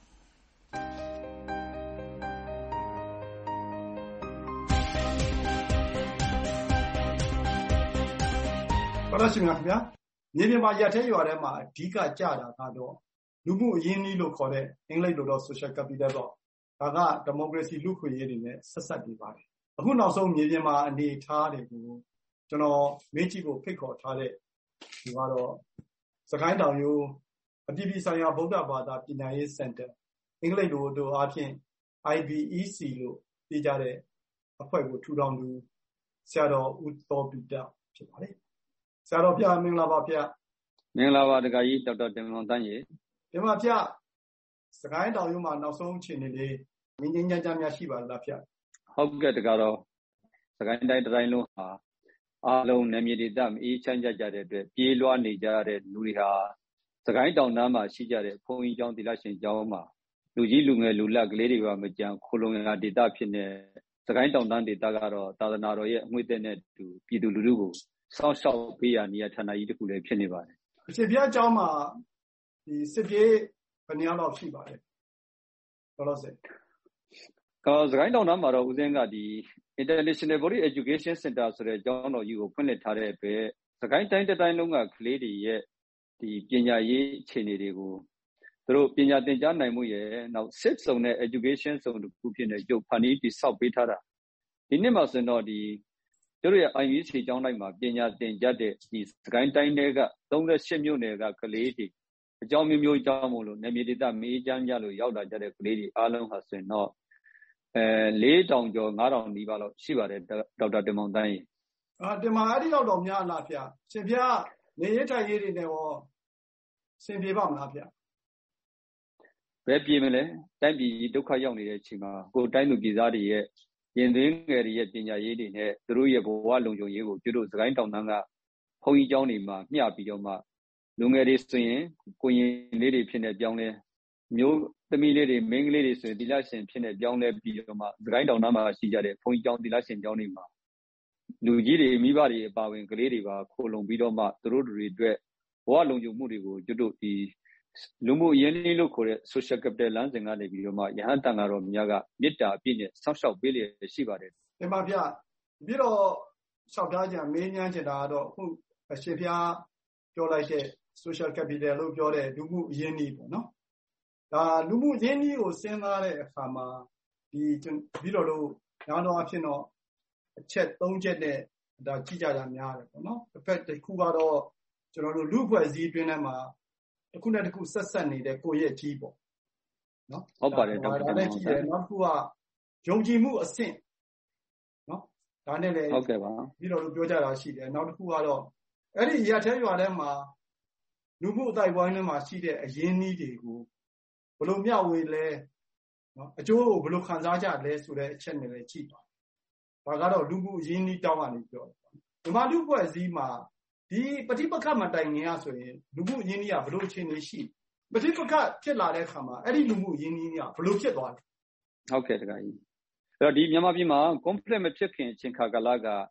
ဘာလို့ရှိမလဲခင်ဗျာမြေပြင်မှာရထဲရွာထဲမှာအဓိကကြတာကတော့လူမှုအရင်းအနှီးလို့ခေါ်တဲ့အင်္ဂလိပ်လိုတော့ social capital တော့ဒါကဒီမိုကရေစီလူ့ခွင့်ရေးတွေနဲ့ဆက်ဆက်နေပါတယ်အခုနောက်ဆုံးမြေပြင်မှာအနေထားတွေကိုကျွန်တော်မေးကြည့်ဖို့ဖိတ်ခေါ်ထားတဲ့ဒီကတော့စကိုင်းတောင်ရိုးအပြည်ပြည်ဆိုင်ရာဗုဒ္ဓဘာသာပညာရေးစင်တာအင်္ဂလိပ်လိုတို့အားဖြင့် I B E C လို့ပြောကြတဲ့အဖွဲ့ကိုထူထောင်သူဆရာတော်ဦးသောဘိတဖြစ်ပါတယ်ဆရာတော်ဖျားမင်္ဂလာပါဖျားမင်္ဂလာပါတခါကြီးဒေါက်တာတင်မောင်တန်းရေဒီမှာဖျားစကိုင်းတောင်ရိုးမှာနောက်ဆုံးအခြေအနေလေးငင်းငင်းကြမ်းကြမ်းများရှိပါလားဖျားဟုတ်ကဲ့တခါတော့စကိုင်းတိုင်းတိုင်းလုံးဟာအားလုံးနယ်မြေဒေသမအေးချမ်းကြကြတဲ့အတွက်ပြေးလွှားနေကြတဲ့လူတွေဟာစကိုင်းတောင်သားမှာရှိကြတဲ့ဘုန်းကြီးကျောင်းသီလရှင်ကျောင်းမှာလူကြီးလူငယ်လူလတ်ကလေးတွေကမကြံခိုလုံရာဒေသဖြစ်နေစကိုင်းတောင်တန်းဒေသကတော့သာသနာတော်ရဲ့အငွေ့တဲ့နဲ့တူပြည်သူလူထုကိုစောင့်ရှောက်ပေးရနေရဌာနကြီးတစ်ခုလည်းဖြစ်နေပါတယ်။အရှင်ဘုရားကျောင်းမှာဒီစစ်ပြေးဘယ်နှယောက်လောက်ရှိပါလဲ။ဘယ်လိုဆက်။ကောစကိုင်းတောင်တန်းမှာတော့ဦးစင်းကဒီ International Body Education Center ဆိုတဲ့ကျောင်းတော်ကြီးကိုဖွင့်လှစ်ထားတဲ့အတွက်စကိုင်းတိုင်းတိုင်းလုံးကကလေးတွေရဲ့ဒီပညာရေးအခြေအနေတွေကိုသူတို့ပညာသင်ကြားနိုင်မှုရဲ့နောက်စစ်စုံတဲ့ education စုံတစ်ခုဖြစ်နေရုပ်ဖန်တီးတိဆောက်ပေးထားတာဒီနှစ်မှာဆိုတော့ဒီတို့ရဲ့ I B C ကျောင်းတိုင်းမှာပညာသင်ကြားတဲ့ဒီစကိုင်းတိုင်းတွေက၃၈မြို့နယ်ကကလေးတွေအကြောင်းမျိုးမျိုးကြောင်းမို့လို့နယ်မြေဒေသမေးချမ်းကြလို့ရောက်လာကြတဲ့ကလေးတွေအားလုံးဟာဆိုရင်တော့အဲလေးတောင်ကျော်ငါးတောင်နီးပါးလောက်ရှိပါတယ်ဒေါက်တာတင်မောင်တန်းရေအာတင်မောင်အဲ့ဒီလောက်တော့များလားဗျာရှင်ဗျာနေရထိုင်ရေးတွေနဲ့ရောစင်ပြေပါမလားဗျာဘယ်ပြေမလဲတိုင်းပြည်ဒုက္ခရောက်နေတဲ့အချိန်မှာကိုတိုင်းသူပြည်သားတွေရဲ့ရင်သွင်းငယ်တွေရဲ့ပညာရေးတွေနဲ့သူတို့ရဲ့ဘဝလုံခြုံရေးကိုကျွတ်တို့စကိုင်းတောင်တန်းကဘုန်းကြီးကျောင်းတွေမှာမျှပြီးတော့မှလူငယ်တွေဆိုရင်ကိုရင်လေးတွေဖြစ်နေပြောင်းလဲမျိုးသမီးလေးတွေမိန်းကလေးတွေဆိုရင်သီလရှင်ဖြစ်နေပြောင်းလဲပြီးတော့မှစကိုင်းတောင်တန်းမှာရှိကြတဲ့ဘုန်းကြီးကျောင်းသီလရှင်ကျောင်းတွေမှာလူကြီးတွေမိဘတွေအပါဝင်ကလေးတွေပါခိုလုံပြီးတော့မှသူတို့တွေအတွက်ဘဝလုံခြုံမှုတွေကိုကျွတ်တို့ဒီလူမှုရင်းနှီးလို့ခေါ်တဲ့ social capital လမ်းစဉ်ကနေပြီးတော့မှယဟန်တန်ကတော့များကမေတ္တာအပြည့်နဲ့စောင့်ရှောက်ပေးလျက်ရှိပါတယ်။ဒီမှာဗျပြီးတော့လျှောက်ထားကြမင်းညမ်းချင်တာကတော့အခုအရှင်ဖျားပြောလိုက်တဲ့ social capital လို့ပြောတဲ့လူမှုရင်းနှီးပေါ့နော်။ဒါလူမှုရင်းနှီးကိုစဉ်းစားတဲ့အခါမှာဒီပြီးတော့လို့ညာတော်အဖြစ်တော့အချက်၃ချက်နဲ့ဒါကြည့်ကြတာများတယ်ပေါ့နော်။တစ်ဖက်တစ်ခုကတော့ကျွန်တော်တို့လူအဖွဲ့အစည်းအတွင်းထဲမှာတစ်ခုနဲ့တစ်ခုဆက်ဆက်နေတဲ့ကိုယ့်ရဲ့ကြီးပေါ့နော်ဟုတ်ပါတယ်ဒေါက်တာဒါလည်းကြီးတယ်နောက်တစ်ခုကယုံကြည်မှုအဆင့်နော်ဒါနဲ့လည်းဟုတ်ကဲ့ပါပြီးတော့လို့ပြောကြတာရှိတယ်နောက်တစ်ခုကတော့အဲ့ဒီရထဲရွာထဲမှာလူမှုအတိုင်းဝိုင်းထဲမှာရှိတဲ့အရင်းအနှီးတွေကိုဘယ်လိုမျှဝေလဲနော်အကျိုးကိုဘယ်လိုခံစားကြလဲဆိုတဲ့အချက်နဲ့လည်းကြည့်ပါဒါကတော့လူမှုအရင်းအနှီးတောင်းကနေပြောတယ်ဒီမှာလူအဖွဲ့အစည်းမှာဒီပဋိပက္ခမတိုင်ခင်ကဆိုရင်လူမှုအရင်းအနှီးကဘယ်လိုအခြေအနေရှိပဋိပက္ခဖြစ်လာတဲ့အခါမှာအဲ့ဒီလူမှုအရင်းအနှီးကဘယ်လိုဖြစ်သွားလဲဟုတ်ကဲ့တခါကြီးအဲ့တော့ဒီမြန်မာပြည်မှာ conflict မဖြစ်ခင်အချိန်ခါကာလက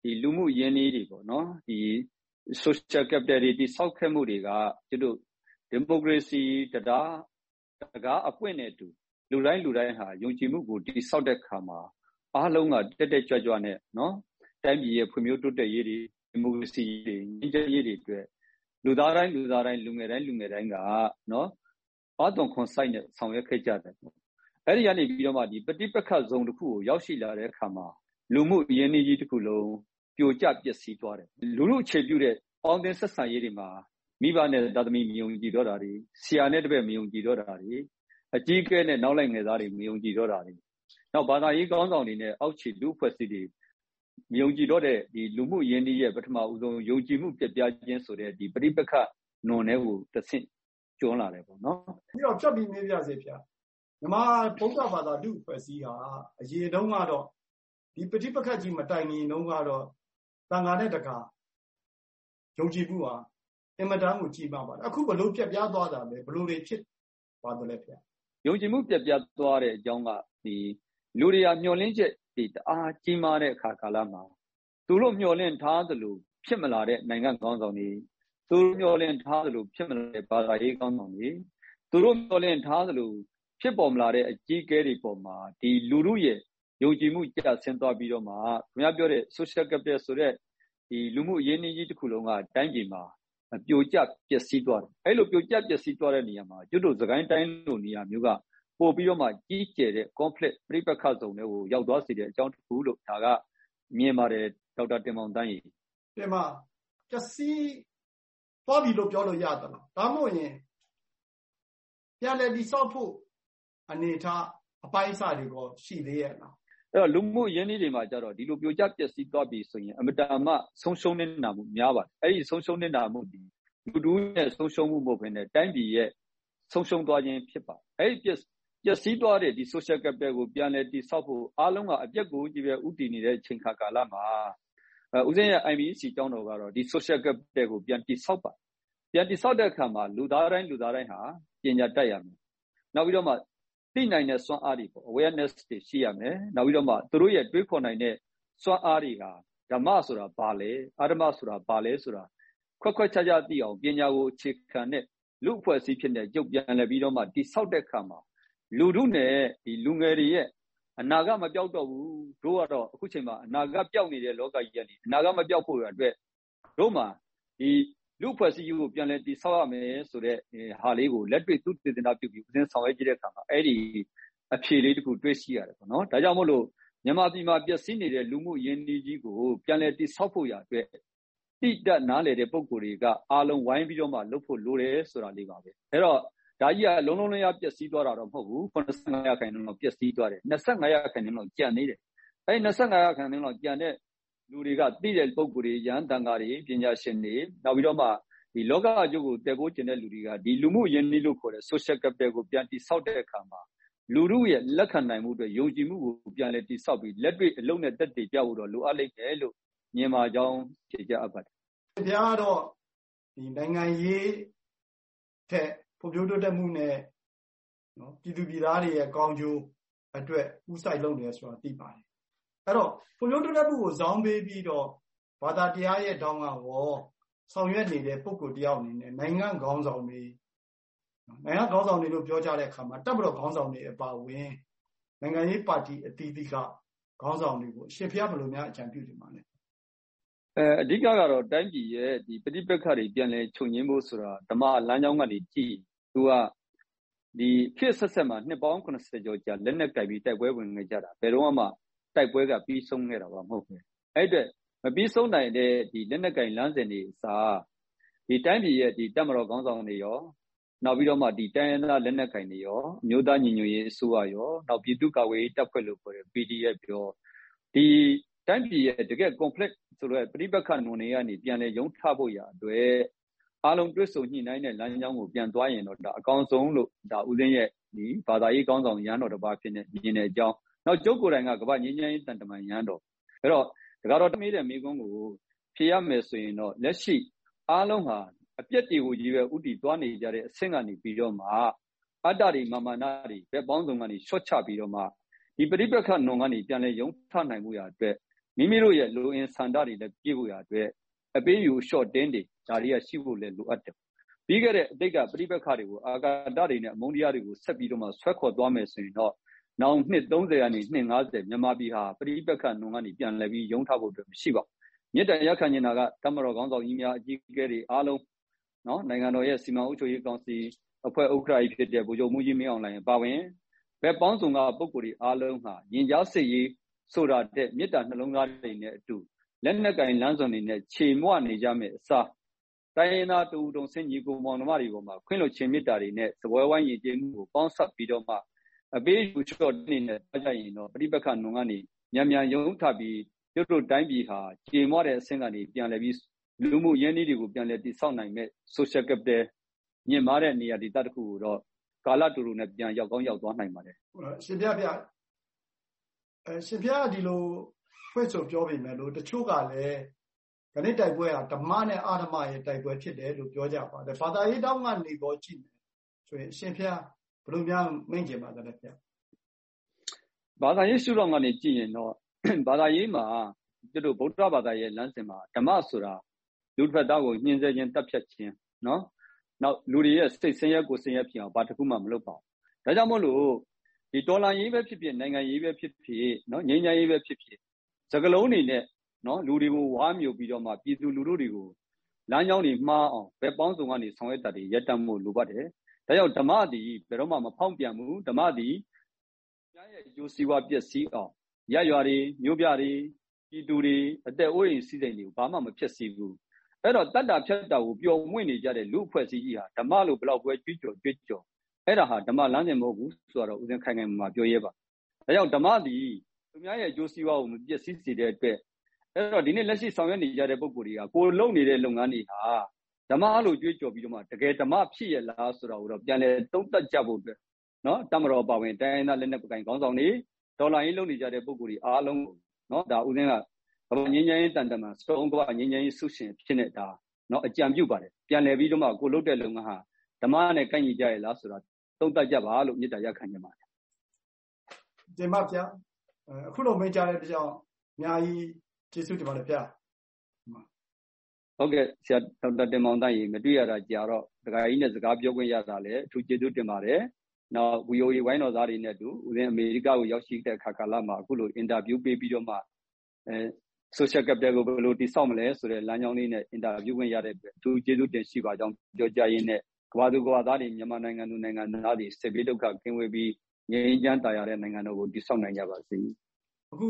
ဒီလူမှုရင်းနှီးတွေပေါ့နော်ဒီ social capital တွေတိဆောက်ခဲ့မှုတွေကကျတို့ democracy တရားတရားအပွင့်နဲ့တူလူတိုင်းလူတိုင်းဟာယုံကြည်မှုကိုတိဆောက်တဲ့ခါမှာအားလုံးကတက်တက်ကြွကြွနဲ့နော်တိုင်းပြည်ရဲ့ဖွံ့ဖြိုးတိုးတက်ရေးတွေ democracy တွေငြိမ်းချမ်းရေးတွေအတွက်လူသားတိုင်းလူသားတိုင်းလူငယ်တိုင်းလူငယ်တိုင်းကနော်အားသွန်ခွန်စိုက်နဲ့ဆောင်ရွက်ခဲ့ကြတယ်အဲ့ဒီကနေပြီးတော့မှဒီပฏิပက္ခဇုံတစ်ခုကိုရောက်ရှိလာတဲ့အခါမှာလူမှုရင်းနှီးကြီးတစ်ခုလုံးပြိုကျပျက်စီးသွားတယ်လူလူအခြေပြုတဲ့အောင်သင်ဆက်ဆံရေးတွေမှာမိဘနဲ့သားသမီးမယုံကြည်တော့တာတွေဆရာနဲ့တပည့်မယုံကြည်တော့တာတွေအကြီးအကဲနဲ့နောက်လိုက်ငယ်သားတွေမယုံကြည်တော့တာတွေနောက်ဘာသာရေးကောင်းဆောင်တွေနဲ့အောက်ခြေလူအဖွဲ့အစည်းတွေမယုံကြည်တော့တဲ့ဒီလူမှုရင်းနှီးရဲ့ပထမဦးဆုံးယုံကြည်မှုပြပြခြင်းဆိုတဲ့ဒီပฏิပက္ခနွန်ထဲကိုတစ်ဆင့်ကျွန်းလာတယ်ပေါ့နော်ပြီးတော့ဖြတ်ပြီးမေးပြစေဗျာမြန်မာဗုဒ္ဓဘာသာလူအဖွဲ့အစည်းဟာအရင်တုန်းကတော့ဒီပฏิပက္ခကြီးမတိုင်ခင်တုန်းကတော့တန်ခါနဲ့တကာယုံကြည်မှုဟာအင်မတန်ကိုကြီးမားပါတယ်အခုဘလို့ပြက်ပြားသွားတာလဲဘလို့တွေဖြစ်သွားတယ်လဲဗျာယုံကြည်မှုပြက်ပြားသွားတဲ့အကြောင်းကဒီလူတွေကမျှော်လင့်ချက်ဒီတအားကြီးမားတဲ့အခါကာလမှာသူတို့မျှော်လင့်ထားသလိုဖြစ်မလာတဲ့နိုင်ငံကောင်းဆောင်တွေသူတို့မျှော်လင့်ထားသလိုဖြစ်မလာတဲ့ဘာသာရေးကောင်းဆောင်တွေသူတို့မျှော်လင့်ထားသလိုဖြစ်ပေါ်မလာတဲ့အကြီးအကဲတွေပေါ်မှာဒီလူလူရဲ့ယုံကြည်မှုကျဆင်းသွားပြီးတော့မှခင်ဗျားပြောတဲ့ social capital ဆိုတဲ့ဒီလူမှုရင်းနှီးကြီးတစ်ခုလုံးကတိုင်းပြည်မှာပြိုကျပျက်စီးသွားတယ်အဲ့လိုပြိုကျပျက်စီးသွားတဲ့နေရာမှာကျွတ်တို့စကိုင်းတိုင်းလိုနေရာမျိုးကပို့ပြီးတော့မှကြီးကျယ်တဲ့ conflict ပြိပက္ခဇုံတွေကိုရောက်သွားစေတဲ့အကြောင်းတစ်ခုလို့ဒါကမြင်ပါတယ်ဒေါက်တာတင်မောင်တန်းကြီးဒီမှာပျက်စီးသွားပြီလို့ပြောလို့ရသလားဒါမှမဟုတ်ရင်ပြန်လည်တိဆောက်ဖို့အနေထားအပိုင်းအစတွေကိုရှိသေးရဲ့လားအဲ့တော့လူမှုရင်းနှီးတွေမှာကြတော့ဒီလိုပြိုကျပျက်စီးသွားပြီဆိုရင်အမတန်မှဆုံးရှုံးနေတာမှုများပါတယ်အဲ့ဒီဆုံးရှုံးနေတာမှုဒီလူတူရဲ့ဆုံးရှုံးမှုမဟုတ်ဘဲနဲ့တိုင်းပြည်ရဲ့ဆုံးရှုံးသွားခြင်းဖြစ်ပါအဲ့ဒီပျက်ပျက်စီးသွားတဲ့ဒီ social capital ကိုပြန်လည်တည်ဆောက်ဖို့အားလုံးကအပြက်ကိုကြည့်ပဲဥတည်နေတဲ့အချိန်ခါကာလမှာအဲဦးစင်းရဲ့ I B C ကျောင်းတော်ကတော့ဒီ social capital ကိုပြန်တည်ဆောက်ပါပြန်တည်ဆောက်တဲ့အခါမှာလူသားတိုင်းလူသားတိုင်းဟာပညာတတ်ရမယ်နောက်ပြီးတော့မှသိနိုင်တဲ့စွမ်းအားတွေပေါ့ awareness တွေရှိရမယ်နောက်ပြီးတော့မှသူတို့ရဲ့တွေးခေါ်နိုင်တဲ့စွမ်းအားတွေကဓမ္မဆိုတာဘာလဲအာဓမ္မဆိုတာဘာလဲဆိုတာခွက်ခွက်ခြားခြားသိအောင်ပညာကိုအခြေခံတဲ့လူအဖွဲ့အစည်းဖြစ်တဲ့ကျုပ်ပြန်လည်ပြီးတော့မှတိဆောက်တဲ့အခါမှာလူထုနဲ့ဒီလူငယ်တွေရဲ့အနာဂတ်မပြောက်တော့ဘူးတို့ကတော့အခုချိန်မှာအနာဂတ်ပြောက်နေတဲ့လောကကြီးကနေအနာဂတ်မပြောက်ဖို့ရအတွက်တို့မှာဒီလူအဖွဲ့အစည်းကိုပြန်လည်တိဆောက်ရမယ်ဆိုတဲ့ဟာလေးကိုလက်တွေ့သူတည်တင်တာပြုပြီးဦးစင်းဆောင်ရွက်ကြည့်တဲ့အခါမှာအဲ့ဒီအဖြေလေးတစ်ခုတွေ့ရှိရတယ်ပေါ့နော်ဒါကြောင့်မို့လို့မြန်မာပြည်မှာပျက်စီးနေတဲ့လူမှုရင်းနှီးကြီးကိုပြန်လည်တိဆောက်ဖို့ရအတွက်တိတတ်နားလေတဲ့ပုံကိုယ်တွေကအားလုံးဝိုင်းပြီးတော့မှလုပ်ဖို့လိုတယ်ဆိုတာလေးပါပဲအဲ့တော့ဒါကြီးကလုံးလုံးလျားပျက်စီးသွားတာတော့မဟုတ်ဘူးခုနစ်ဆယ့်ငါးရာခိုင်နှုန်းလောက်ပျက်စီးသွားတယ်နှစ်ဆယ့်ငါးရာခိုင်နှုန်းလောက်ကျန်နေတယ်အဲ့ဒီနှစ်ဆယ့်ငါးရာခိုင်နှုန်းလောက်ကျန်တဲ့လူတွေကသိတဲ့ပုံကိုယ်တွေရဟန်းတန်ဃာတွေပညာရှင်တွေနောက်ပြီးတော့မှဒီလောကအကျိုးကိုတည်ကိုကျင်တဲ့လူတွေကဒီလူမှုရင်းနှီးလို့ခေါ်တဲ့ social capital ကိုပြန်တည်ဆောက်တဲ့အခါမှာလူထုရဲ့လက်ခံနိုင်မှုအတွက်ယုံကြည်မှုကိုပြန်လည်တည်ဆောက်ပြီးလက်တွေ့အလုံးနဲ့တက်တည်ပြဖို့တော့လိုအပ်လိမ့်မယ်လို့မြင်ပါကြောင်းဖြေကြားအပ်ပါတယ်။ဗျာတော့ဒီနိုင်ငံရေးထက်ဖွံ့ဖြိုးတိုးတက်မှုနဲ့နော်ပြည်သူပြည်သားတွေရဲ့ကောင်းကျိုးအတွက်ဥဆိုင်လုပ်နေဆိုတာသိပါတယ်။အဲ့တော့ဖွံ့ဖြိုးတိုးတက်မှုကိုဇောင်းပေးပြီးတော့ဘာသာတရားရဲ့တောင်းကရောဆောင်ရွက်နေတဲ့ပုဂ္ဂိုလ်တယောက်အနေနဲ့နိုင်ငံခေါင်းဆောင်တွေနိုင်ငံခေါင်းဆောင်တွေလို့ပြောကြတဲ့အခါမှာတပ်မတော်ခေါင်းဆောင်တွေအပါအဝင်နိုင်ငံရေးပါတီအသီးသီးကခေါင်းဆောင်တွေကိုအရှင်ဖျားဘယ်လိုများအကြံပြုနေမှာလဲအဲအဓိကကတော့တိုင်းပြည်ရဲ့ဒီပဋိပက္ခတွေပြန်လည်ချုပ်ငြိမ်းဖို့ဆိုတာဓမ္မလမ်းကြောင်းကနေကြည့်သူကဒီခေတ်ဆက်ဆက်မှာနှစ်ပေါင်း၇၀ကျော်ကြာလက်နက်ကပ်ပြီးတိုက်ပွဲဝင်နေကြတာဘယ်တော့မှတိုက်ပွဲကပြီးဆုံးခဲ့တာပါမဟုတ်ဘူးအဲ့အတွက်မပြီးဆုံးနိုင်တဲ့ဒီလက်နက်ကင်လမ်းစဉ်တွေအစားဒီတိုင်းပြည်ရဲ့ဒီတပ်မတော်ခေါင်းဆောင်တွေရောနောက်ပြီးတော့မှဒီတိုင်းရင်းသားလက်နက်ကင်တွေရောအမျိုးသားညီညွတ်ရေးအစိုးရရောနောက်ပြည်သူ့ကာကွယ်ရေးတပ်ဖွဲ့လို့ခေါ်တဲ့ P D F ရောဒီတိုင်းပြည်ရဲ့တကယ် conflict ဆိုတော့ပဋိပက္ခနုံတွေကနေပြန်လဲရုံးထဖို့ရအတွက်အားလုံးတွဲဆုံညှိနှိုင်းတဲ့လမ်းကြောင်းကိုပြန်သွားရင်တော့ဒါအကောင်းဆုံးလို့ဒါဦးသိန်းရဲ့ဒီဘာသာရေးကောင်းဆောင်ရဟန်းတော်တစ်ပါးဖြစ်နေမြင်တဲ့အကြောင်းနောက်ကျုပ်ကိုယ်တိုင်ကကမ္ဘာငြိမ်းချမ်းရေးတန်တမန်ရဟန်းတော်အဲ့တော့ဒါကတော့တမေးတဲ့မိကုန်းကိုဖြေရမယ်ဆိုရင်တော့လက်ရှိအားလုံးဟာအပြက်တွေကိုကြီးပဲဥတီသွားနေကြတဲ့အဆင့်ကနေပြီးတော့မှအတ္တတွေမာမာနတွေဘက်ပေါင်းစုံကနေရှော့ချပြီးတော့မှဒီပဋိပက္ခနုံကနေပြန်လဲရုံးထနိုင်မှုရအတွက်မိမိတို့ရဲ့လူအင်ဆန္ဒတွေလည်းပြည့်ဖို့ရအတွက်အပေးယူ short တင်းတွေဒါတွေကရှိဖို့လည်းလိုအပ်တယ်ပြီးခဲ့တဲ့အတိတ်ကပြိပက္ခတွေကိုအာဃာတတွေနဲ့အမုန်းတရားတွေကိုဆက်ပြီးတော့မှဆွဲခေါ်သွားမယ်ဆိုရင်တော့နောက်နှစ်သုံးဆယ်ကနေနှစ်ငါးဆယ်မြန်မာပြည်ဟာပြိပက္ခနှုန်းကနေပြန်လည်ပြီးရုန်းထဖို့အတွက်မရှိပါဘူးမြစ်တန်ရက်ခံနေတာကတမတော်ကောင်းဆောင်ကြီးများအကြီးအကဲတွေအားလုံးနော်နိုင်ငံတော်ရဲ့စီမံအုပ်ချုပ်ရေးကောင်စီအဖွဲ့ဥက္ကဋ္ဌကြီးဖြစ်တဲ့ဗိုလ်ချုပ်မှူးကြီးမင်းအောင်လှိုင်ပါဝင်ဘက်ပေါင်းစုံကပုဂ္ဂိုလ်တွေအားလုံးဟာရင်ကြားစစ်ရေးဆိုတာတဲ့မြစ်တန်နှလုံးသားတွေနဲ့အတူလက်နက်ကင်လမ်းစွန်တွေနဲ့ခြေမွနေကြမယ်အစားတိုင်းရင်းသားတူတုံဆင်ကြီးကိုမောင်နှမတွေပေါ်မှာခွင့်လွှတ်ခြင်းမြစ်တာတွေနဲ့သဘောဝိုင်းရည်ကြည်မှုကိုပေါင်းစပ်ပြီးတော့မှအပေးယူချော့နေနဲ့ကြားကြရင်တော့ပြိပက္ခနှုန်းကနေမြန်မြန်ရုန်းထပြီးတို့တို့တိုင်းပြည်ဟာခြေမွတဲ့အဆင့်ကနေပြန်လည်ပြီးလူမှုရင်းနှီးတွေကိုပြန်လည်တည်ဆောက်နိုင်မဲ့ social capital မြင့်မားတဲ့နေရာဒေသတစ်ခုကိုတော့ကာလတူတူနဲ့ပြန်ရောက်ကောင်းရောက်သွားနိုင်ပါတယ်ရှင်ပြပြအဲရှင်ပြဒီလိုဖွင့်ဆိုပြောပေမဲ့လို့တချို့ကလည်းခဏတိုက်ပွဲဟာဓမ္မနဲ့အာဓမ္မရဲ့တိုက်ပွဲဖြစ်တယ်လို့ပြောကြပါတယ်ဘာသာရေးတောင်းကနေပေါ်ကြည့်မယ်ဆိုရင်ရှင်ပြဘယ်လိုများမိန့်ကျင်ပါသလဲဗျဘာသာရေးရှုထောင့်ကနေကြည့်ရင်တော့ဘာသာရေးမှာတို့ဗုဒ္ဓဘာသာရဲ့လမ်းစဉ်မှာဓမ္မဆိုတာလူတစ်ဖက်သားကိုညှင်းဆဲခြင်းတပ်ဖြတ်ခြင်းနော်နောက်လူတွေရဲ့စိတ်ဆင်းရဲကိုဆင်းရဲဖြစ်အောင်ဘာတစ်ခုမှမလုပ်ပါဘူးဒါကြောင့်မို့လို့ဒီဒေါ်လာရေးပဲဖြစ်ဖြစ်နိုင်ငံရေးပဲဖြစ်ဖြစ်နော်ငြိမ်းချမ်းရေးပဲဖြစ်ဖြစ်စကလုံးတွေနဲ့နော်လူတွေကိုဝါမျိုးပြီးတော့မှပြည်သူလူထုတွေကိုလမ်းကြောင်းတွေမှားအောင်ဘယ်ပေါင်းစုံကနေဆောင်ရွက်တာတွေရပ်တန့်မှုလိုပါတယ်ဒါကြောင့်ဓမ္မသည်ဘယ်တော့မှမဖောက်ပြန်ဘူးဓမ္မသည်ကြားရဲ့အကျိုးစီးပွားပျက်စီးအောင်ရရွာတွေမြို့ပြတွေပြည်သူတွေအသက်အိုးအိမ်စီးစိမ်တွေကိုဘာမှမဖြစ်စီဘူးအဲ့တော့တတ္တာဖြတ်တာကိုပျော်မွေ့နေကြတဲ့လူအဖွဲ့အစည်းကြီးဟာဓမ္မလို့ဘလောက်ပဲကြွေးကြော်ကြွေးကြော်အဲ့ဒါဟာဓမ္မလမ်းစဉ်မဟုတ်ဘူးဆိုတော့ဦးဇင်းခိုင်ခိုင်မာမာပြောရဲပါဒါကြောင့်ဓမ္မသည်သူများရဲ့အကျိုးစီးပွားကိုမပျက်စီးစေတဲ့အတွက်အဲ့တော့ဒီနေ့လက်ရှိဆောင်ရွက်နေကြတဲ့ပုဂ္ဂိုလ်တွေကကိုယ်လုပ်နေတဲ့လုပ်ငန်းတွေဟာဓမ္မလို့ကြွေးကြော်ပြီးတော့မှတကယ်ဓမ္မဖြစ်ရလားဆိုတော့ပြန်လဲသုံးသပ်ကြဖို့အတွက်နော်တမတော်ပါဝင်တိုင်းရင်းသားလက်နက်ကိုင်ခေါင်းဆောင်တွေဒေါ်လာရင်းလုပ်နေကြတဲ့ပုဂ္ဂိုလ်တွေအားလုံးနော်ဒါဦးဇင်းကဘာငင်းငင်းရေးတန်တမန်စတုံးကငင်းငင်းရေးဆုရှင်ဖြစ်နေတာနော်အကြံပြုပါတယ်ပြန်လဲပြီးတော့မှကိုလုပ်တဲ့လုပ်ငန်းဟာဓမ္မနဲ့ကိုက်ညီကြရလားဆိုတာသုံးသပ်ကြပါလို့မြစ်တာရက်ခံကြပါတယ်တင်ပါဗျာအခုလိုမိတ်ကြတဲ့ကြောင့်အများကြီးကျေးဇူးတင်ပါတယ်ဗျာဟုတ်ကဲ့ဆရာဒေါက်တာတင်မောင်တိုင်းမတွေ့ရတာကြာတော့ဒကာကြီးနဲ့စကားပြောခွင့်ရတာလည်းအထူးကျေးဇူးတင်ပါတယ်နောက် ဗီအိုအေ ဝိုင်းတော်သားတွေနဲ့တူဦးဇင်းအမေရိကကိုရောက်ရှိတဲ့အခါကာလမှာအခုလိုအင်တာဗျူးပေးပြီးတော့မှအဲ social capital ကိုဘယ်လိုတည်ဆောက်မလဲဆိုတဲ့လမ်းကြောင်းလေးနဲ့အင်တာဗျူးခွင့်ရတဲ့အတွက်အထူးကျေးဇူးတင်ရှိပါကြောင်းပြောကြရင်းနဲ့ကမ္ဘာသူကမ္ဘာသားတွေမြန်မာနိုင်ငံသူနိုင်ငံသားတွေစစ်ဘေးဒုက္ခကင်းဝေးပြီးငြိမ်းချမ်းသာယာတဲ့နိုင်ငံတော်ကိုတည်ဆောက်နိုင်ကြပါစေအခု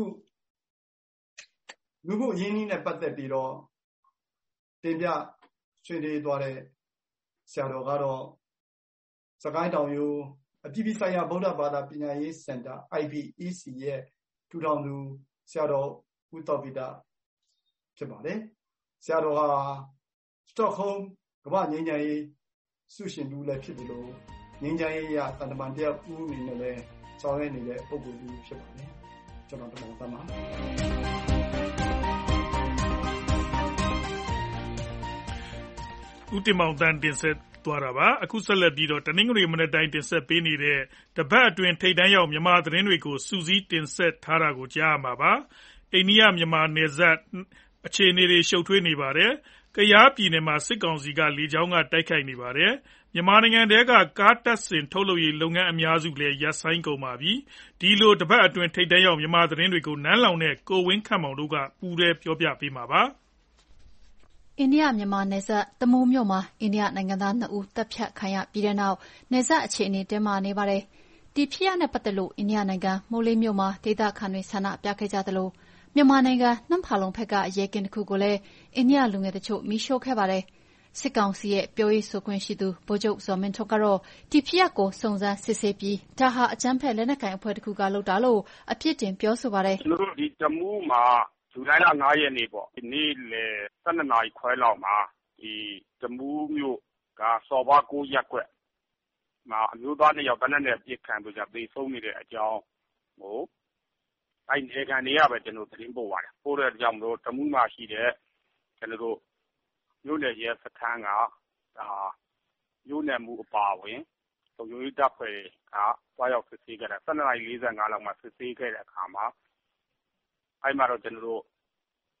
လူမှုအရင်းအနှီးနဲ့ပတ်သက်ပြီးတော့တင်ပြဆွေးနွေးသွားတဲ့ဆရာတော်ကတော့စကိုင်းတောင်ရိုးအပြည်ပြည်ဆိုင်ရာဗုဒ္ဓဘာသာပညာရေးစင်တာ အိုင် ဘီ အီ စီ ရဲ့ထူထောင်သူဆရာတော်ဦးတော်ဗိဒဖြစ်ပါတယ်ဆရာတော်ဟာစတော့ဟုမ်းကမ္ဘာငြိမ်းချမ်းရေးဆုရှင်တူလည်းဖြစ်တယ်လို့ငြိမ်းချမ်းရေးရတန်တမန်တယောက်ဦးအနေနဲ့လည်းဆောင်ရွက်နေတဲ့ပုဂ္ဂိုလ်တူဖြစ်ပါတယ်ကျွန်တော်တမောင်သမ်းပါဦးတင်မောင်တန်းတင်ဆက်သွားတာပါအခုဆက်လက်ပြီးတော့တနင်္ဂနွေမနက်တိုင်းတင်ဆက်ပေးနေတဲ့တပတ်အတွင်းထိပ်တန်းရောက်မြန်မာသတင်းတွေကိုစူးစီးတင်ဆက်ထားတာကိုကြားရမှာပါအိန္ဒိယမြန်မာနယ်စပ်အခြေအနေတွေရှုပ်ထွေးနေပါတယ်ကယားပြည်နယ်မှာစစ်ကောင်စီကလေကြောင်းကတိုက်ခိုက်နေပါတယ်မြန်မာနိုင်ငံတဲကကားတပ်ဆင်ထုတ်လုပ်ရေးလုပ်ငန်းအများစုလည်းရပ်ဆိုင်းကုန်ပါပြီဒီလိုတပတ်အတွင်းထိပ်တန်းရောက်မြန်မာသတင်းတွေကိုနန်းလောင်နဲ့ကိုဝင်းခန့်မောင်တို့ကပူးရဲပြောပြပေးမှာပါအိန္ဒိယမြန်မာနယ်စပ်တမူးမြို့မှာအိန္ဒိယနိုင်ငံသားနှစ်ဦးတပ်ဖြတ်ခံရပြီးတဲ့နောက်နယ်စပ်အခြေအနေတင်းမာနေပါတယ်။ဒီဖြစ်ရပ်နဲ့ပတ်သက်လို့အိန္ဒိယနိုင်ငံမိုးလေးမြို့မှာဒေသခံတွေဆန္ဒပြခဲ့ကြသလိုမြန်မာနိုင်ငံနှမ်းဖာလုံဘက်ကရဲကင်းတစ်ခုကိုလည်းအိန္ဒိယလူငယ်တချို့မီးရှို့ခဲ့ပါတယ်။စစ်ကောင်စီရဲ့ပြောရေးဆိုခွင့်ရှိသူဗိုလ်ချုပ်ဇော်မင်းထွန်းကတော့ဒီဖြစ်ရပ်ကိုစုံစမ်းစစ်ဆေးပြီးဒါဟာအကြမ်းဖက်လက်နက်ကိုင်အဖွဲ့တစ်ခုကလုပ်တာလို့အပြစ်တင်ပြောဆိုပါတယ်။ကျွန်တော်တို့ဒီတမူးမှာဇူလိုင်လ၅ရက်နေ့ပေါ့နေ့လေ၁၂နာရီခွဲလောက်မှာဒီတမူးမြို့ကစော်ဘွားကိုရက်ကွက်မှာအမျိုးသားနှစ်ယောက်တနက်နဲ့ပြစ်ခံပြီးကြသေဆုံးနေတဲ့အကြောင်းကိုအဲ့ဒီခံတွေကပဲကျွန်တော်သတင်းပို့ပါတယ်ပို့တဲ့အကြောင်းတို့တမူးမှာရှိတဲ့ကျွန်တော်တို့မြို့နယ်ရဲစခန်းကဒါမြို့နယ်မှုအပါဝင်လုံခြုံရေးတပ်ဖွဲ့ကတွားရောက်စစ်ဆေးခဲ့တာ၁၂နာရီ၄၅လောက်မှာစစ်ဆေးခဲ့တဲ့အခါမှာအဲ့မှာတော့ကျွန်တော်တို့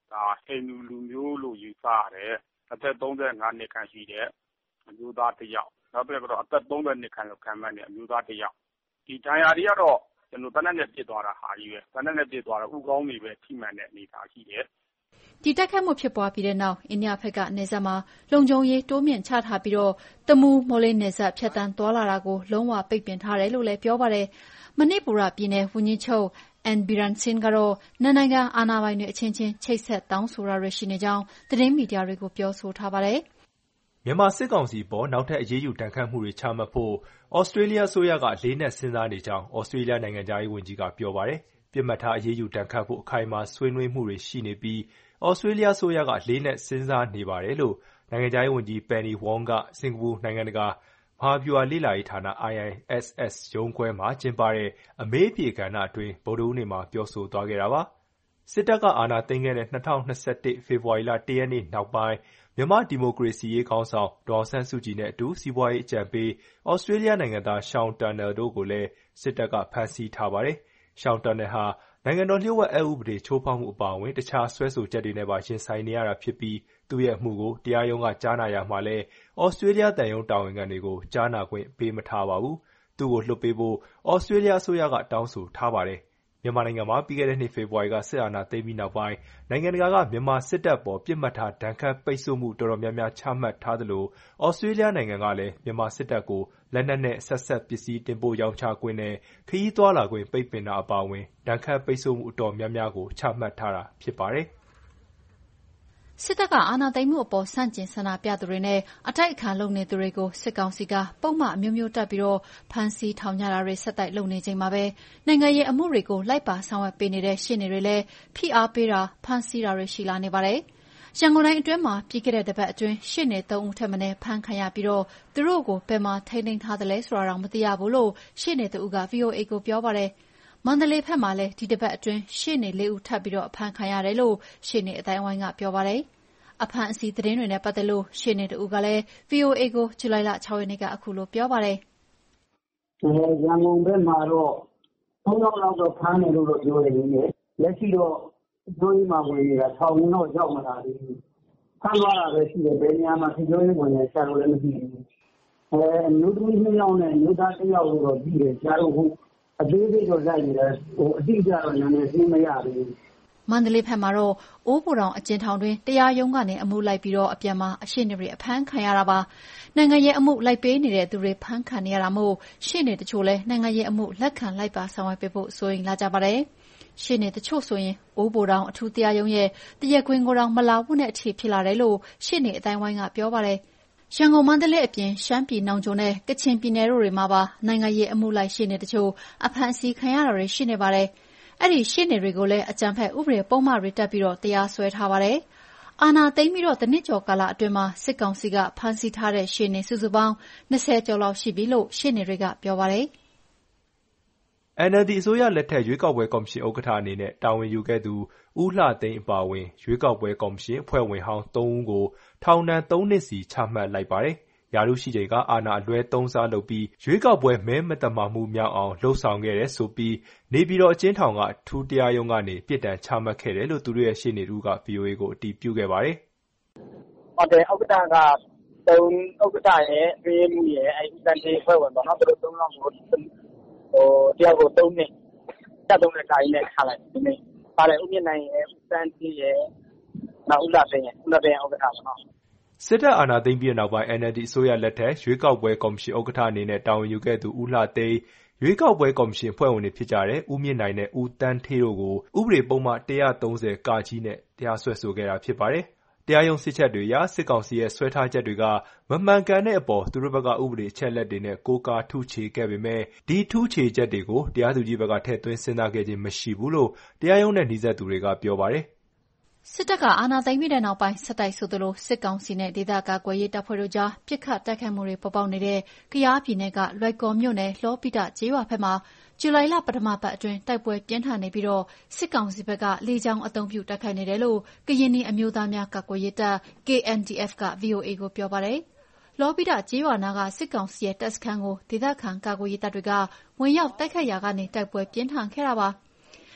ဒါဟိန္ဒူလူမျိုးလို့ယူဆရတယ်အသက်သုံးဆယ်ငါးနှစ်ခန့်ရှိတဲ့အမျိုးသားတစ်ယောက်နောက်ပြီးတော့အသက်သုံးဆယ်နှစ်ခန့်လောက်ခံမှန်းတဲ့အမျိုးသားတစ်ယောက်ဒီဒဏ်ရာတွေကတော့ကျွန်တော်တနက်နဲ့ပြစ်သွားတာဟာကြီးပဲတနက်နဲ့ပြစ်သွားတော့ဥကောင်းတွေပဲထိမှန်တဲ့အနေအထားရှိတယ်ဒီတက်ခတ်မှုဖြစ်ပွားပြီးတဲ့နောက်အိန္ဒိယဘက်ကနေဆက်မှာလုံခြုံရေးတိုးမြင့်ချထားပြီးတော့တမူမိုးလေးနေဆက်ဖြတ်တန်းသွားလာတာကိုလုံးဝပိတ်ပင်ထားတယ်လို့လည်းပြောပါတယ်မဏိပူရပြည်နယ်ဝန်ကြီးချုပ်အန်ဘီရန်စင်ကတော့နိုင်ငံအာဏာပိုင်တွေအချင်းချင်းချိတ်ဆက်တောင်းဆိုတာရရှိနေကြောင်းသတင်းမီဒီယာတွေကိုပြောဆိုထားပါတယ်မြန်မာစစ်ကောင်စီပေါ်နောက်ထပ်အရေးယူတန်ခတ်မှုတွေချမှတ်ဖို့ဩစတြေးလျအစိုးရကလေးနက်စဉ်းစားနေကြောင်းဩစတြေးလျနိုင်ငံသားရေးဝန်ကြီးကပြောပါတယ်ပြစ်မှတ်ထားအရေးယူတန်ခတ်ဖို့အခိုင်အမာဆွေးနွေးမှုတွေရှိနေပြီးဩစတြေးလျအစိုးရကလေးနက်စဉ်းစားနေပါတယ်လို့နိုင်ငံသားရေးဝန်ကြီးပန်နီဝေါင်းကစင်ကာပူနိုင်ငံတကာမဟာဗျူဟာလေ့လာရေးဌာန အိုင် အိုင် အက်စ် အက်စ် ရုံးခွဲမှာကျင်းပတဲ့အမေးအဖြေကဏ္ဍအတွင်းဗုဒ္ဓဟူးနေ့မှာပြောဆိုသွားခဲ့တာပါစစ်တပ်ကအာဏာသိမ်းခဲ့တဲ့၂၀၂၁ဖေဖော်ဝါရီလတစ်ရက်နေ့နောက်ပိုင်းမြန်မာဒီမိုကရေစီရေးခေါင်းဆောင်ဒေါ်အောင်ဆန်းစုကြည်နဲ့အတူစီးပွားရေးအကြံပေးဩစတြေးလျနိုင်ငံသားရှောင်းတာနယ်တို့ကိုလည်းစစ်တပ်ကဖမ်းဆီးထားပါတယ်ရှောင်းတာနယ်ဟာနိုင်ငံတော်လျှို့ဝှက်အက်ဥပဒေချိုးဖောက်မှုအပါအဝင်တခြားစွဲဆိုချက်တွေနဲ့ပါရင်ဆိုင်နေရတာဖြစ်ပြီးသူ့ရဲ့အမှုကိုတရားရုံးကကြားနာရမှာလဲဩစတြေးလျသံရုံးတာဝန်ခံတွေကိုကြားနာခွင့်ပေးမထားပါဘူးသူ့ကိုလွှတ်ပေးဖို့ဩစတြေးလျအစိုးရကတောင်းဆိုထားပါတယ်မြန်မာနိုင်ငံမှာပြီးခဲ့တဲ့နှစ်ဖေဖော်ဝါရီကစစ်အာဏာသိမ်းပြီးနောက်ပိုင်းနိုင်ငံတကာကမြန်မာစစ်တပ်ပေါ်ပြစ်မှတ်ထားဒဏ်ခတ်ပိတ်ဆို့မှုတော်တော်များများချမှတ်ထားသလိုဩစတြေးလျနိုင်ငံကလည်းမြန်မာစစ်တပ်ကိုလက်နက်နဲ့ဆက်စပ်ပစ္စည်းတင်ပို့ရောင်းချခွင့်နဲ့ခရီးသွားလာခွင့်ပိတ်ပင်တာအပါအဝင်ဒဏ်ခတ်ပိတ်ဆို့မှုအတော်များများကိုချမှတ်ထားတာဖြစ်ပါတယ်စစ်တပ်ကအာဏာသိမ်းမှုအပေါ်ဆန့်ကျင်ဆန္ဒပြသူတွေနဲ့အတိုက်အခံလုပ်နေသူတွေကိုစစ်ကောင်စီကပုံမှန်အမျိုးမျိုးတက်ပြီးတော့ဖမ်းဆီးထောင်ချတာတွေဆက်တိုက်လုပ်နေချိန်မှာပဲနိုင်ငံရေးအမှုတွေကိုလိုက်ပါဆောင်ရွက်ပေးနေတဲ့ရှေ့နေတွေလည်းဖိအားပေးတာဖမ်းဆီးတာတွေရှိလာနေပါတယ်။ရန်ကုန်တိုင်းအတွင်းမှာပြီးခဲ့တဲ့တစ်ပတ်အတွင်းရှေ့နေသုံးဦးထက်မနည်းဖမ်းခံရပြီးတော့သူတို့ကိုဘယ်မှာထိန်းသိမ်းထားသလဲဆိုတာတော့မသိရဘူးလို့ရှေ့နေတဦးက ဗွီအိုအေ ကိုပြောပါတယ်။မန္တလေးဘက်မှာလည်းဒီတစ်ပတ်အတွင်းရှေ့နေလေးဦးထပ်ပြီးတော့အဖမ်းခံရတယ်လို့ရှေ့နေအတိုင်းဝိုင်းကပြောပါတယ်။အဖမ်းအဆီးသတင်းတွေနဲ့ပတ်သက်လို့ရှေ့နေတဦးကလည်း ဗွီအိုအေ ကိုဇူလိုင်လ၆ရက်နေ့ကအခုလိုပြောပါတယ်။ရန်ကုန်ဘက်မှာတော့သုံးယောက်လောက်တော့ဖမ်းတယ်လို့တော့ပြောတယ်လေ။လက်ရှိတော့ပြောရင်းမှာဝင်နေတာထောင်တော့ရောက်မလာသေးဘူး။ဖမ်းသွားတာပဲရှိတယ်ဘယ်နေရာမှာပြောရင်းဝင်နေဆက်လို့လည်းမသိဘူး။အဲမျိုးသမီးနှစ်ယောက်နဲ့မျိုးသားတစ်ယောက်တော့ပြီးတယ်ကျတော့ဟုတ်အသေးသေးတော့လိုက်နေတယ်ဟိုအတိအကျတော့နာမည်သိမရဘူး။မန္တလေးဘက်မှာတော့အိုးဘိုတောင်အကျဉ်းထောင်တွင်တရားရုံးကနေအမှုလိုက်ပြီးတော့အပြန်မှာအရှေ့နေတွေအဖမ်းခံရတာပါနိုင်ငံရေးအမှုလိုက်ပေးနေတဲ့သူတွေဖမ်းခံရတာမို့ရှေ့နေတချို့လည်းနိုင်ငံရေးအမှုလက်ခံလိုက်ပါဆောင်ရွက်ပေးဖို့စိုးရိမ်လာကြပါတယ်ရှေ့နေတချို့ဆိုရင်အိုးဘိုတောင်အထူးတရားရုံးရဲ့တရားခွင်ကိုတောင်မလာဘူးနဲ့အထိဖြစ်လာတယ်လို့ရှေ့နေအတိုင်းဝိုင်းကပြောပါတယ်ရန်ကုန်မန္တလေးအပြင်ရှမ်းပြည်နောင်ကျွန်းနဲ့ကချင်ပြည်နယ်တို့တွေမှာပါနိုင်ငံရေးအမှုလိုက်ရှေ့နေတချို့အဖမ်းဆီးခံရတာတွေရှိနေပါတယ်အဲ့ဒီရှေ့နေတွေကိုလည်းအကြံဖက်ဥပဒေပုံမှန်တွေတက်ပြီးတော့တရားစွဲထားပါတယ်။အာဏာသိမ်းပြီးတော့တနစ်ကျော်ကာလအတွင်းမှာစစ်ကောင်စီကဖမ်းဆီးထားတဲ့ရှေ့နေစုစုပေါင်း၂၀ကျော်လောက်ရှိပြီလို့ရှေ့နေတွေကပြောပါတယ်။အန် အယ်လ် ဒီ အစိုးရလက်ထက်ရွေးကောက်ပွဲကော်မရှင်ဥက္ကဋ္ဌအနေနဲ့တာဝန်ယူခဲ့သူဦးလှသိန်းအပါအဝင်ရွေးကောက်ပွဲကော်မရှင်အဖွဲ့ဝင်ဟောင်းသုံးဦးကိုထောင်ဒဏ်သုံးနှစ်စီချမှတ်လိုက်ပါတယ်။ရာထူးရှိချိန်ကအာဏာအလွဲသုံးစားလုပ်ပြီးရွေးကောက်ပွဲမဲမသမာမှုမြောက်အောင်လှုံ့ဆော်ခဲ့တယ်ဆိုပြီးနေပြည်တော်အကျဉ်းထောင်ကအထူးတရားရုံးကနေပြစ်ဒဏ်ချမှတ်ခဲ့တယ်လို့သူတို့ရဲ့ရှေ့နေတဦးက ဗွီအိုအေ ကိုအတည်ပြုခဲ့ပါတယ်။ဟုတ်တယ်ဥက္ကဋ္ဌကသုံးဥက္ကဋ္ဌရဲ့အတွင်းရေးမှူးရဲ့အဲ့ဒီတန်တေးဖွဲ့ဝင်ပေါ့နော်သူတို့သုံးယောက်ကိုဟိုတယောက်ကိုသုံးနှစ်တက်သုံးနှစ်တိုင်းနဲ့ခါလိုက်ဒီနေ့ပါတယ်ဥမြင့်နိုင်ရဲ့ဦးစန်းကြီးရဲ့နောက်ဦးလာသိန်းရဲ့ဦးလာသိန်းဥက္ကဋ္ဌပေါ့နော်စစ်တပ်အာဏာသိမ်းပြီးနောက်ပိုင်း အန် အယ်လ် ဒီ အစိုးရလက်ထက်ရွေးကောက်ပွဲကော်မရှင်ဥက္ကဋ္ဌအနေနဲ့တာဝန်ယူခဲ့သူဦးလှသိန်းရွေးကောက်ပွဲကော်မရှင်အဖွဲ့ဝင်တွေဖြစ်ကြတဲ့ဦးမြင့်နိုင်နဲ့ဦးသန်းဌေးတို့ကိုဥပဒေပုဒ်မ၁၃၀(က) နဲ့တရားစွဲဆိုခဲ့တာဖြစ်ပါတယ်။တရားရုံးစစ်ချက်တွေအရစစ်ကောင်စီရဲ့စွဲထားချက်တွေကမမှန်ကန်တဲ့အပေါ်သူတို့ဘက်ကဥပဒေအချက်အလက်တွေနဲ့ကိုးကားထုချေခဲ့ပေမဲ့ဒီထုချေချက်တွေကိုတရားသူကြီးဘက်ကထည့်သွင်းစဉ်းစားခဲ့ခြင်းမရှိဘူးလို့တရားရုံးနဲ့နီးစပ်သူတွေကပြောပါတယ်စစ်တပ်ကအာဏာသိမ်းပြီးတဲ့နောက်ပိုင်းဆက်တိုက်ဆိုသလိုစစ်ကောင်စီနဲ့ဒေသကာကွယ်ရေးတပ်ဖွဲ့တို့ကြားပစ်ခတ်တိုက်ခိုက်မှုတွေပေါ်ပေါက်နေတဲ့ကယားပြည်နယ်ကလွိုင်ကော်မြို့နယ်လှောပိတကျေးရွာဘက်မှာဇူလိုင်လပထမပတ်အတွင်းတိုက်ပွဲပြင်းထန်နေပြီးတော့စစ်ကောင်စီဘက်ကလေကြောင်းအုံပြုတိုက်ခိုက်နေတယ်လို့ကရင်နီအမျိုးသားများကာကွယ်ရေးတပ် ကေ အန် ဒီ အက်ဖ် က ဗွီအိုအေ ကိုပြောပါတယ်။လှောပိတကျေးရွာနာကစစ်ကောင်စီရဲ့တပ်စခန်းကိုဒေသခံကာကွယ်ရေးတပ်တွေကဝင်ရောက်တိုက်ခိုက်ရာကနေတိုက်ပွဲပြင်းထန်ခဲ့တာပါ။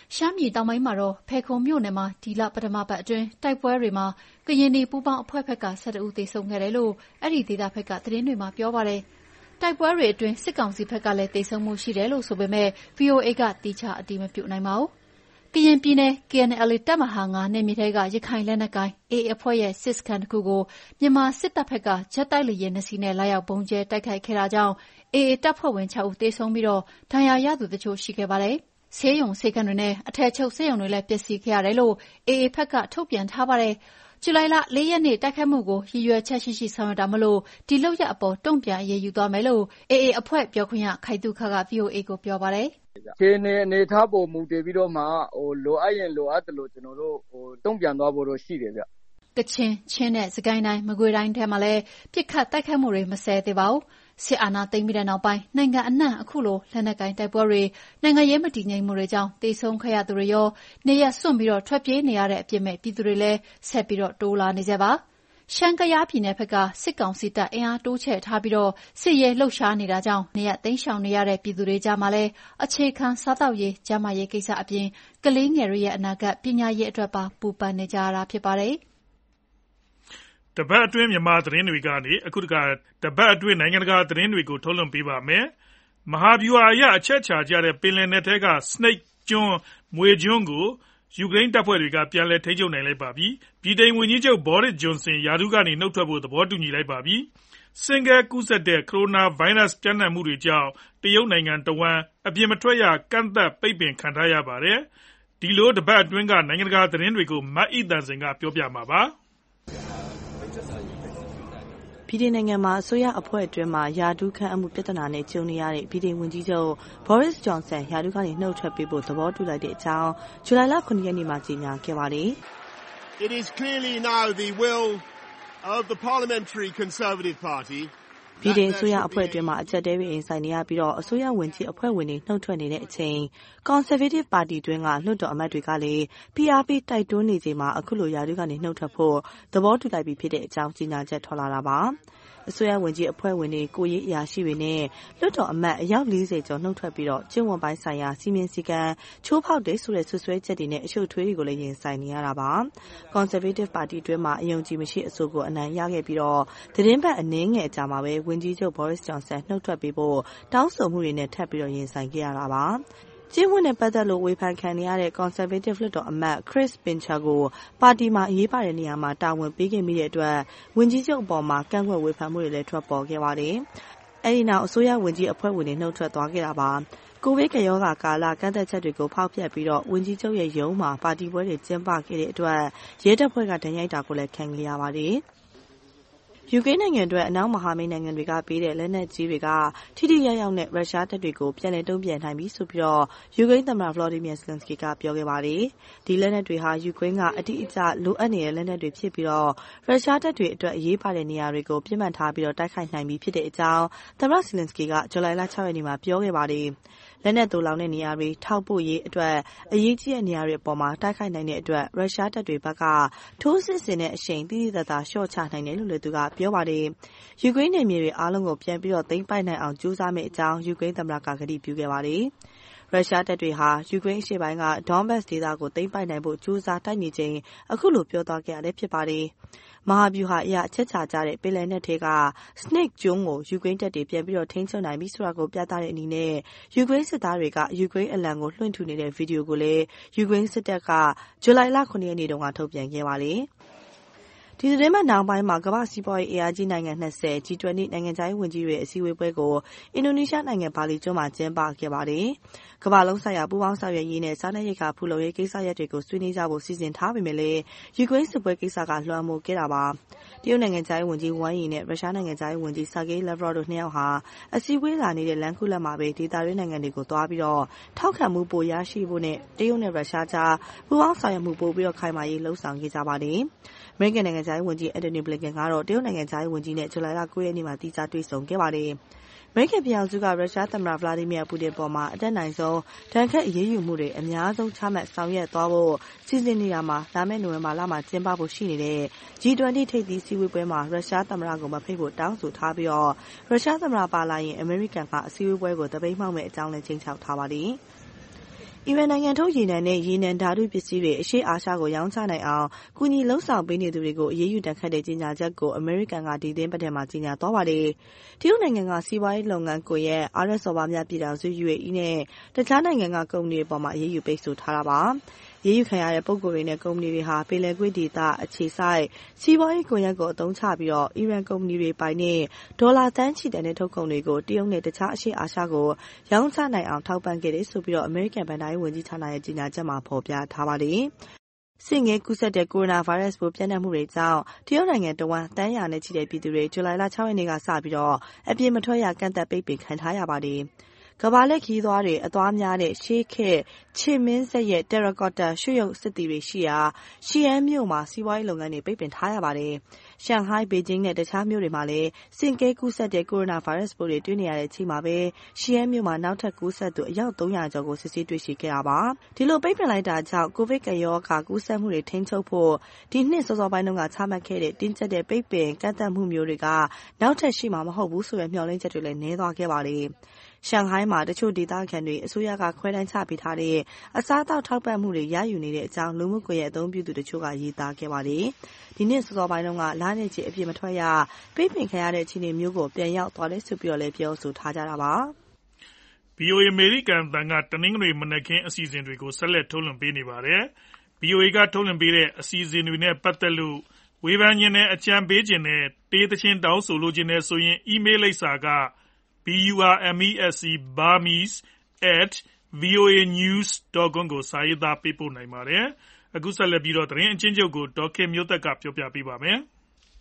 ရှမ်းပြည်တောင်ပိုင်းမှာတော့ဖယ်ခုံမြို့နယ်မှာဒီလပထမပတ်အတွင်းတိုက်ပွဲတွေမှာကရင်ပြည်ပူးပေါင်းအဖွဲ့ဘက်ကဆယ်တဦးသေဆုံးခဲ့တယ်လို့အဲ့ဒီဒေသဘက်ကသတင်းတွေမှာပြောပါတယ်။တိုက်ပွဲတွေအတွင်းစစ်ကောင်စီဘက်ကလည်းသေဆုံးမှုရှိတယ်လို့ဆိုပေမဲ့ ဗွီအိုအေ ကတိကျအတည်မပြုနိုင်ပါဘူး။ကရင်ပြည်နယ် K N L A တပ်မဟာငါနယ်မြေထဲကရခိုင်လက်နက်ကိုင် A A အဖွဲ့ရဲ့စစ်စခန်းတစ်ခုကိုမြန်မာစစ်တပ်ဘက်ကဂျက်တိုက်လေယာဉ်နှစ်စီးနဲ့လာရောက်ပုံကျဲတိုက်ခိုက်ခဲ့တာကြောင့် A A တပ်ဖွဲ့ဝင်ခြောက်ဦးသေဆုံးပြီးတော့ဒဏ်ရာရသူတချို့ရှိခဲ့ပါတယ်။ဆေးရုံဆေးခန်းတွေနဲ့အထက်ချုပ်ဆေးရုံတွေလည်းပျက်စီးခဲ့ရတယ်လို့ A A ဘက်ကထုတ်ပြန်ထားပါတယ်။ဇူလိုင်လလေးရက်နေ့တိုက်ခိုက်မှုကိုရည်ရွယ်ချက်ရှိရှိဆောင်ရွက်တာမလို့ဒီလုပ်ရက်အပေါ်တုံ့ပြန်အရေးယူသွားမယ်လို့ A A အဖွဲ့ပြောခွင့်ရခိုင်သုခက ဗွီအိုအေ ကိုပြောပါတယ်။ခြေနေအနေထားပေါ်မူတည်ပြီးတော့မှဟိုလိုအပ်ရင်လိုအပ်တယ်လို့ကျွန်တော်တို့ဟိုတုံ့ပြန်သွားဖို့တော့ရှိတယ်ဗျ။ကချင်ချင်းနဲ့စကိုင်းတိုင်းမကွေးတိုင်းထဲမှာလည်းပြစ်ခတ်တိုက်ခိုက်မှုတွေမဆဲသေးပါဘူး။စစ်အာဏာသိမ်းပြီးတဲ့နောက်ပိုင်းနိုင်ငံအနှံ့အခုလိုလက်နက်ကိုင်တိုက်ပွဲတွေနိုင်ငံရေးမတည်ငြိမ်မှုတွေကြောင့်တေဆုံးခဲ့ရသူတွေရောနေရစွန့်ပြီးတော့ထွက်ပြေးနေရတဲ့အပြစ်မဲ့ပြည်သူတွေလည်းဆက်ပြီးတော့တိုးလာနေကြပါရှမ်းကယားပြည်နယ်ဘက်ကစစ်ကောင်စီတပ်အင်အားတိုးချဲ့ထားပြီးတော့စစ်ရေးလှုပ်ရှားနေတာကြောင့်နေရသိမ်းရှောင်နေရတဲ့ပြည်သူတွေကြားမှာလည်းအခြေခံစားတောက်ရေးကျန်းမာရေးကိစ္စအပြင်ကလေးငယ်တွေရဲ့အနာဂတ်ပညာရေးအတွက်ပါပူပန်နေကြရတာဖြစ်ပါတယ်တပတ်အတွင်းမြန်မာသတင်းတွေကနေအခုတခါတပတ်အတွင်းနိုင်ငံတကာသတင်းတွေကိုထုတ်လွှင့်ပေးပါမယ်။မဟာဗျူဟာအရအချက်ချာကြတဲ့ပင်လယ်နယ်ထဲက Snake ကျွန်းမွေကျွန်းကိုယူကရိန်းတပ်ဖွဲ့တွေကပြန်လည်ထိန်းချုပ်နိုင်လိုက်ပါပြီ။ပြည်ထောင်ဝန်ကြီးချုပ် Boris Johnson ရာထူးကနေနှုတ်ထွက်ဖို့သဘောတူညီလိုက်ပါပြီ။စင်ကဲကူးစက်တဲ့ကိုရိုနာဗိုင်းရပ်စ်ပြန့်နှံ့မှုတွေကြောင့်တရုတ်နိုင်ငံတဝန်းအပြင်မထွက်ရကန့်သတ်ပိတ်ပင်ခံထားရပါတယ်။ဒီလိုတပတ်အတွင်းကနိုင်ငံတကာသတင်းတွေကိုမတ်အိတန်စင်ကပြောပြမှာပါ။ဗြိတိန်နိုင်ငံမှာအစိုးရအဖွဲ့အတွင်းမှာရာထူးခန့်အပ်မှုပြဿနာနဲ့ကြုံနေရတဲ့ဗြိတိန်ဝန်ကြီးချုပ် Boris Johnson ရာထူးကနေနှုတ်ထွက်ပေးဖို့သဘောတူလိုက်တဲ့အကြောင်းဇူလိုင်လခုနှစ်ရက်နေ့မှာကြေညာခဲ့ပါတယ်။ It is clearly now the will of the Parliamentary Conservative Party ဗြိတိန်အစိုးရအဖွဲ့အတွင်းမှာအကြက်တဲတွေရင်ဆိုင်နေရပြီးတော့အစိုးရဝန်ကြီးအဖွဲ့ဝင်တွေနှုတ်ထွက်နေတဲ့အချိန် Conservative Party တွင်းကလွှတ်တော်အမတ်တွေကလည်း P R P တိုက်တွန်းနေချိန်မှာအခုလိုရာထူးကနေနှုတ်ထွက်ဖို့သဘောတူလိုက်ပြီးဖြစ်တဲ့အကြောင်းကြေညာချက်ထွက်လာတာပါအစိုးရဝန်ကြီးအဖွဲ့ဝင်တွေကိုရေးအရာရှိတွေနဲ့လွှတ်တော်အမတ်အယောက်၄၀ကျော်နှုတ်ထွက်ပြီးတော့ကျင့်ဝတ်ပိုင်းဆိုင်ရာစီမင်းစည်းကမ်းချိုးဖောက်တဲ့ဆိုတဲ့ဆွဆွဲချက်တွေနဲ့အရှုပ်ထွေးတွေကိုလည်းရင်ဆိုင်နေရတာပါ Conservative Party တွင်းမှာအယုံကြည်မရှိအဆိုကိုအနိုင်ရခဲ့ပြီးတော့သတင်းပတ်အနည်းငယ်အကြာမှာပဲဝန်ကြီးချုပ် Boris Johnson နှုတ်ထွက်ပေးဖို့တောင်းဆိုမှုတွေနဲ့ထပ်ပြီးတော့ရင်ဆိုင်ခဲ့ရတာပါကျင်းဝတ်နဲ့ပတ်သက်လို့ဝေဖန်ခံနေရတဲ့ Conservative လွှတ်တော်အမတ် Chris Pincher ကိုပါတီမှာအရေးပါတဲ့နေရာမှာတာဝန်ပေးခဲ့မိတဲ့အတွက်ဝန်ကြီးချုပ်အပေါ်မှာကန့်ကွက်ဝေဖန်မှုတွေလည်းထွက်ပေါ်ခဲ့ပါတယ်။အဲဒီနောက်အစိုးရဝန်ကြီးအဖွဲ့ဝင်တွေနှုတ်ထွက်သွားခဲ့တာပါ။ကိုဗစ်ကရောဂါကာလကန့်သက်ချက်တွေကိုဖောက်ဖျက်ပြီးတော့ဝန်ကြီးချုပ်ရဲ့ရုံးမှာပါတီပွဲတွေကျင်းပခဲ့တဲ့အတွက်ရဲတပ်ဖွဲ့ကဒဏ်ရိုက်တာကိုလည်းခံခဲ့ရပါတယ်။ယူကရိန်းနိုင်ငံအတွက်အနောက်မဟာမိတ်နိုင်ငံတွေကပေးတဲ့လက်နက်ကြီးတွေကထိထိရောက်ရောက်နဲ့ရုရှားတပ်တွေကိုပြန်လည်တုံ့ပြန်နိုင်ပြီဆိုပြီးတော့ယူကရိန်းသမ္မတ Volodymyr Zelensky ကပြောခဲ့ပါတယ်။ဒီလက်နက်တွေဟာယူကရိန်းကအတိအကျလိုအပ်နေတဲ့လက်နက်တွေဖြစ်ပြီးတော့ရုရှားတပ်တွေအတွက်အရေးပါတဲ့နေရာတွေကိုပြစ်မှတ်ထားပြီးတော့တိုက်ခိုက်နိုင်ပြီဖြစ်တဲ့အကြောင်းသမ္မတ Zelensky ကဇူလိုင်လ၆ရက်နေ့မှာပြောခဲ့ပါတယ်။လက်နက်သိုလှောင်တဲ့နေရာတွေထောက်ပို့ရေးအတွက်အရေးကြီးတဲ့နေရာတွေအပေါ်မှာတိုက်ခိုက်နိုင်တဲ့အတွက်ရုရှားတပ်တွေဘက်ကထိုးစစ်ဆင်တဲ့အရှိန်တိတိကျကျလျှော့ချနိုင်တယ်လို့လည်းသူကပြောပါတယ်။ယူကရိန်းနယ်မြေတွေအားလုံးကိုပြန်ပြီးတော့သိမ်းပိုက်နိုင်အောင်ကြိုးစားမယ့်အကြောင်းယူကရိန်းသမ္မတကကတိပြုခဲ့ပါတယ်။ရုရှားတပ်တွေဟာယူကရိန်းအရှေ့ပိုင်းက Donbas ဒေသကိုသိမ်းပိုက်နိုင်ဖို့ကြိုးစားတိုက်နေချိန်အခုလိုပြောသွားခဲ့ရတဲ့ဖြစ်ပါတယ်။မဟာဗျူဟာအရအချက်ချာကြတဲ့ပင်လယ်နက်ထဲက Snake ကျွန်းကိုယူကရိန်းတပ်တွေပြန်ပြီးတော့ထိန်းချုပ်နိုင်ပြီဆိုတာကိုပြသတဲ့အနေနဲ့ယူကရိန်းစစ်သားတွေကယူကရိန်းအလံကိုလွှင့်ထူနေတဲ့ဗီဒီယိုကိုလည်းယူကရိန်းစစ်တပ်ကဇူလိုင်လခုနှစ်ရက်နေ့တုန်းကထုတ်ပြန်ခဲ့ပါတယ်။ဒီသတင်းမှနောက်ပိုင်းမှာကမ္ဘာစီးပွားရေးအင်အားကြီးနိုင်ငံ၂၀ G ၂၀ နိုင်ငံခြားရေးဝန်ကြီးတွေရဲ့အစည်းအဝေးပွဲကိုအင်ဒိုနီးရှားနိုင်ငံဘာလီကျွန်းမှာကျင်းပခဲ့ပါတယ်။ကမ္ဘာလုံးဆိုင်ရာပူးပေါင်းဆောင်ရွက်ရေးနဲ့စားနပ်ရိက္ခာဖူလုံရေးကိစ္စရပ်တွေကိုဆွေးနွေးကြဖို့စီစဉ်ထားပေမဲ့လည်းယူကရိန်းစစ်ပွဲကိစ္စကလွှမ်းမိုးခဲ့တာပါ။တရုတ်နိုင်ငံခြားရေးဝန်ကြီးဝမ်ယီနဲ့ရုရှားနိုင်ငံခြားရေးဝန်ကြီး Sergei Lavrov တို့နှစ်ယောက်ဟာအစည်းအဝေးလာနေတဲ့လမ်းခုလတ်မှာပဲဒေသတွင်းနိုင်ငံတွေကိုသွားပြီးတော့ထောက်ခံမှုပိုရရှိဖို့နဲ့တရုတ်နဲ့ရုရှားကြားပူးပေါင်းဆောင်ရွက်မှုပိုပြီးတော့ခိုင်မာရေးလှုံ့ဆော်ခဲ့ကြပါတယ်။အမေရိကန်နိုင်ငံခြားရေးဝန်ကြီး Antony Blinken ကတော့တရုတ်နိုင်ငံခြားရေးဝန်ကြီးနဲ့ဇူလိုင်လ၉ရက်နေ့မှာတိကျတွေ့ဆုံခဲ့ပါတယ်။အမေရိကန်ပြည်ထောင်စုကရုရှားသမ္မတ Vladimir Putin ပေါ်မှာအတက်နိုင်ဆုံးဒဏ်ခတ်အရေးယူမှုတွေအများဆုံးချမှတ်ဆောင်ရွက်သွားဖို့စီစဉ်နေတာမှာလာမယ့်နိုဝင်ဘာလမှာကျင်းပဖို့ရှိနေတဲ့ G ၂၀ ထိပ်သီးစည်းဝေးပွဲမှာရုရှားသမ္မတကိုမဖိတ်ဖို့တောင်းဆိုထားပြီးတော့ရုရှားသမ္မတပါလာရင်အမေရိကန်ကအစည်းအဝေးပွဲကိုတပိတ်မှောက်မဲ့အကြောင်းလည်းချိန်ချောက်ထားပါတယ်။အီရန်နိုင်ငံထုတ်ရေနံနဲ့ရေနံဓာတုပစ္စည်းတွေအရှေ့အာရှကိုရောင်းချနိုင်အောင်ကူညီလှုံ့ဆော်ပေးနေသူတွေကိုအရေးယူဒဏ်ခတ်တဲ့ကြေညာချက်ကိုအမေရိကန်ကဒီသင်းပတ်ထဲမှာကြေညာသွားပါတယ်။တရုတ်နိုင်ငံကစီးပွားရေးလုပ်ငန်းကွန်ရက်အာရက်စော်ဘာများပြည်ထောင်စု ယူအေအီ နဲ့တခြားနိုင်ငံကကုမ္ပဏီတွေပေါ်မှာအရေးယူပိတ်ဆို့ထားတာပါ။အရေးယူခံရတဲ့ပုဂ္ဂိုလ်တွေနဲ့ကုမ္ပဏီတွေဟာပင်လယ်ကွေ့ဒေသအခြေစိုက်စီးပွားရေးကွန်ရက်ကိုအသုံးချပြီးတော့အီရန်ကုမ္ပဏီတွေပိုင်တဲ့ဒေါ်လာသန်းချီတဲ့ထုတ်ကုန်တွေကိုတရုတ်နဲ့တခြားအရှေ့အာရှကိုရောင်းချနိုင်အောင်ထောက်ပံ့ခဲ့တယ်ဆိုပြီးတော့အမေရိကန်ဘဏ္ဍာရေးဝန်ကြီးဌာနရဲ့ကြေညာချက်မှာဖော်ပြထားပါတယ်။ဆင့်ငယ်ကူးစက်တဲ့ကိုရိုနာဗိုင်းရပ်စ်ပိုးပြန့်နှံ့မှုတွေကြောင့်တရုတ်နိုင်ငံတဝန်းတန်းရာနဲ့ချီတဲ့ပြည်သူတွေဇူလိုင်လ၆ရက်နေ့ကစပြီးတော့အပြင်မထွက်ရကန့်သတ်ပိတ်ပင်ခံထားရပါတယ်။ကမ္ဘာလှည့်ခရီးသွားတွေအသွားများတဲ့ရှေးခေတ်ခြေမင်းဆက်ရဲ့တက်ရာကော့တာရွှေရုပ်စစ်တီတွေရှိရာရှီယန်မြို့မှာစီးပွားရေးလုပ်ငန်းတွေပိတ်ပင်ထားရပါတယ်။ရှန်ဟိုင်းဘေကျင်းနဲ့တခြားမြို့တွေမှာလည်းဆင့်ကဲကူးစက်တဲ့ကိုရိုနာဗိုင်းရပ်စ်ပိုးတွေတွေ့နေရတဲ့အချိန်မှာပဲရှီယန်မြို့မှာနောက်ထပ်ကူးစက်သူအယောက်သုံးရာကျော်ကိုစစ်ဆေးတွေ့ရှိခဲ့တာပါ။ဒီလိုပိတ်ပင်လိုက်တာကြောင့်ကိုဗစ်ကရောဂါကူးစက်မှုတွေထိန်းချုပ်ဖို့ဒီနှစ်စောစောပိုင်းတုန်းကချမှတ်ခဲ့တဲ့တင်းကျပ်တဲ့ပိတ်ပင်ကန့်သတ်မှုမျိုးတွေကနောက်ထပ်ရှိမှာမဟုတ်ဘူးဆိုတဲ့မျှော်လင့်ချက်တွေလည်းနည်းသွားခဲ့ပါတယ်။ရှန်ဟိုင်းမှာတချို့ဒေသခံတွေအစိုးရကခွဲတမ်းချပေးထားတဲ့အစားအသောက်ထောက်ပံ့မှုတွေရယူနေတဲ့အကြောင်းလူမှုကွန်ရက်အသုံးပြုသူတချို့ကရေးသားခဲ့ပါတယ်။ဒီနှစ်စောစောပိုင်းတုန်းကလနဲ့ချီအပြည့်မထွက်ရပိတ်ပင်ခံရတဲ့အခြေအနေမျိုးကိုပြန်ရောက်သွားတယ်ဆိုပြီးတော့လည်းပြောဆိုထားကြတာပါ။ ဗွီအိုအေ အမေရိကန်အသံကတနင်္ဂနွေမနက်ခင်းအစီအစဉ်တွေကိုဆက်လက်ထုတ်လွှင့်ပေးနေပါတယ်။ ဗွီအိုအေကထုတ်လွှင့်ပေးတဲ့အစီအစဉ်တွေနဲ့ပတ်သက်လို့ဝေဖန်ခြင်းနဲ့အကြံပေးခြင်းနဲ့တေးသချင်းတောင်းဆိုလိုခြင်းနဲ့ဆိုရင်အီးမေးလ်လိပ်စာကburmese burmese at voanews dot com ကိုစာရေးသားပေးပို့နိုင်ပါတယ်။အခုဆက်လက်ပြီးတော့သတင်းအချင်းချုပ်ကိုဒေါက်ခင်မျိုးသက်ကပြောပြပေးပါမယ်။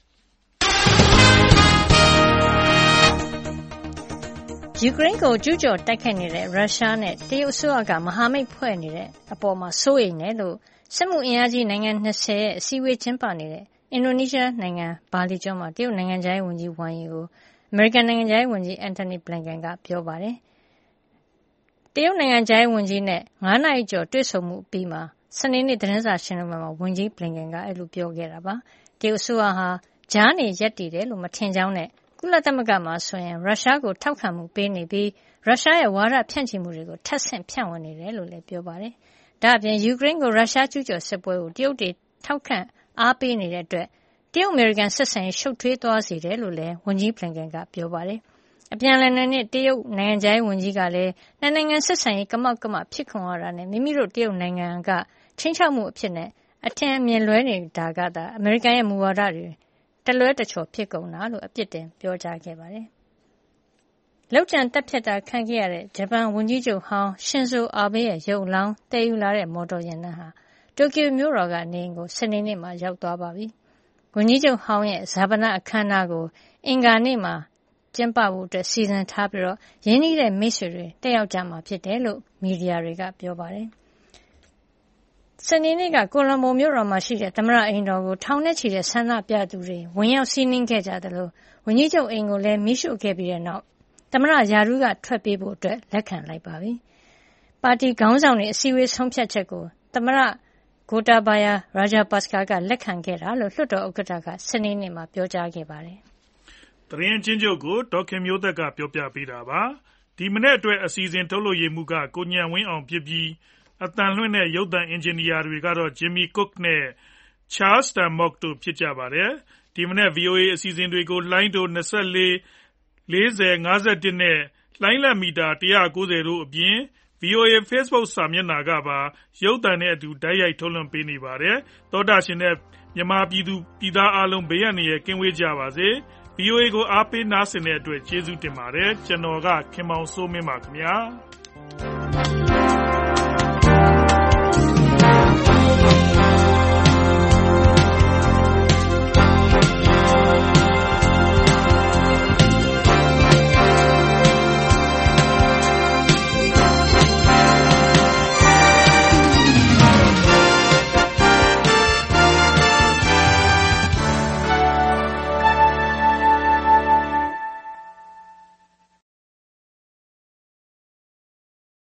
ယူကရိန်းကိုကျူးကျော်တိုက်ခိုက်နေတဲ့ရုရှားနဲ့တရုတ်အစိုးရကမဟာမိတ်ဖွဲ့နေတဲ့အပေါ်မှာစိုးရိမ်တယ်လို့စက်မှုအင်အားကြီးနိုင်ငံ၂၀ရဲ့အစည်းအဝေးကျင်းပနေတဲ့အင်ဒိုနီးရှားနိုင်ငံဘာလီကျွန်းမှာတရုတ်နိုင်ငံခြားရေးဝန်ကြီးဝမ်ယီကိုအမေရိကန်နိုင်ငံခြားရေးဝန်ကြီး Antony Blinken ကပြောပါတယ်။တရုတ်နိုင်ငံခြားရေးဝန်ကြီးနဲ့ငါးနာရီကျော်တွေ့ဆုံမှုအပြီးမှာစနေနေ့သတင်းစာရှင်းလင်းပွဲမှာဝန်ကြီး Blinken ကအဲဒီလိုပြောခဲ့တာပါ။တရုတ်အစိုးရဟာကြားနေရပ်တည်တယ်လို့မထင်ကြောင်းနဲ့ကုလသမဂ္ဂမှာဆိုရင်ရုရှားကိုထောက်ခံမှုပေးနေပြီးရုရှားရဲ့ဝါဒဖြန့်ချီမှုတွေကိုထပ်ဆင့်ဖြန့်ဝေနေတယ်လို့လည်းပြောပါတယ်။ဒါ့အပြင်ယူကရိန်းကိုရုရှားကျူးကျော်စစ်ပွဲကိုတရုတ်တွေထောက်ခံအားပေးနေတဲ့အတွက်တရုတ်အမေရိကန်ဆက်ဆံရေးရှုပ်ထွေးသွားစေတယ်လို့လည်းဝန်ကြီး Blinken ကပြောပါတယ်။အပြန်အလှန်နဲ့တရုတ်နိုင်ငံခြားရေးဝန်ကြီးကလည်းနှစ်နိုင်ငံဆက်ဆံရေးကမောက်ကမဖြစ်ခွန်ရတာနဲ့မိမိတို့တရုတ်နိုင်ငံကချင်းချောက်မှုအဖြစ်နဲ့အထင်အမြင်လွဲနေတာကသာအမေရိကန်ရဲ့မူဝါဒတွေတလွဲတချော်ဖြစ်ကုန်တာလို့အပြစ်တင်ပြောကြားခဲ့ပါတယ်။လောက်ကျန်တက်ဖြတ်တာခံခဲ့ရတဲ့ဂျပန်ဝန်ကြီးချုပ်ဟောင်းရှင်ဇိုအာဘေးရဲ့ရုပ်အလောင်းတည်ယူလာတဲ့မော်တော်ယာဉ်တန်းဟာတိုကျိုမြို့တော်ကနေအိမ်ကိုစနေနေ့မှာရောက်သွားပါပြီ။ဝန်ကြီးချုပ်ဟောင်းရဲ့ဇာပနအခမ်းအနားကိုအင်္ဂါနေ့မှာကျင်းပဖို့အတွက်စီစဉ်ထားပြီးတော့ရင်းနှီးတဲ့မိတ်ဆွေတွေတက်ရောက်ကြမှာဖြစ်တယ်လို့မီဒီယာတွေကပြောပါတယ်။စနေနေ့ကကိုလံဘိုမြို့တော်မှာရှိတဲ့သမ္မတအိမ်တော်ကိုထောင်နဲ့ချီတဲ့ဆန္ဒပြသူတွေဝင်ရောက်စီးနင်းခဲ့ကြတယ်လို့ဝန်ကြီးချုပ်အိမ်ကိုလည်းမိရှုခဲ့ပြီးတဲ့နောက်သမ္မတရာထူးကထွက်ပြေးဖို့အတွက်လက်ခံလိုက်ပါပြီ။ပါတီခေါင်းဆောင်တွေအစည်းအဝေးဆုံးဖြတ်ချက်ကိုသမ္မတဂိုတာဘာယာရာဂျာပတ်စကာကလက်ခံခဲ့တာလို့လွှတ်တော်ဥက္ကဋ္ဌကစနေနေ့မှာပြောကြားခဲ့ပါတယ်။သတင်းချင်းချုပ်ကိုဒေါက်ခင်မျိုးသက်ကပြောပြပေးတာပါ။ဒီမနေ့အတွက်အစီအစဉ်ထုတ်လို့ရမှုကကိုညံဝင်းအောင်ဖြစ်ပြီးအတန်လွှင့်တဲ့ရုပ်သံအင်ဂျင်နီယာတွေကတော့ Jimmy Cook နဲ့ Charles Stammock တို့ဖြစ်ကြပါတယ်။ဒီမနေ့ ဗွီအိုအေ အစီအစဉ်တွေကိုလိုင်းတို၂၄၊၄၀၊၅၁နဲ့လိုင်းလတ်မီတာ၁၉၀တို့အပြင် ဗွီအိုအေ Facebook စာမျက်နှာကပါရုပ်သံနဲ့အတူတိုက်ရိုက်ထုတ်လွှင့်ပေးနေပါတယ်။သောတာရှင်နဲ့မြန်မာပြည်သူပြည်သားအားလုံးဘေးအန္တရာယ်ကင်းဝေးကြပါစေ။ ဗွီအိုအေကိုအားပေးနားဆင်တဲ့အတွက်ကျေးဇူးတင်ပါတယ်။ကျွန်တော်ကခင်မောင်စိုးမင်းပါခင်ဗျာ။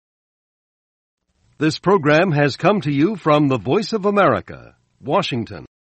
This program has come to you from the Voice of America, Washington.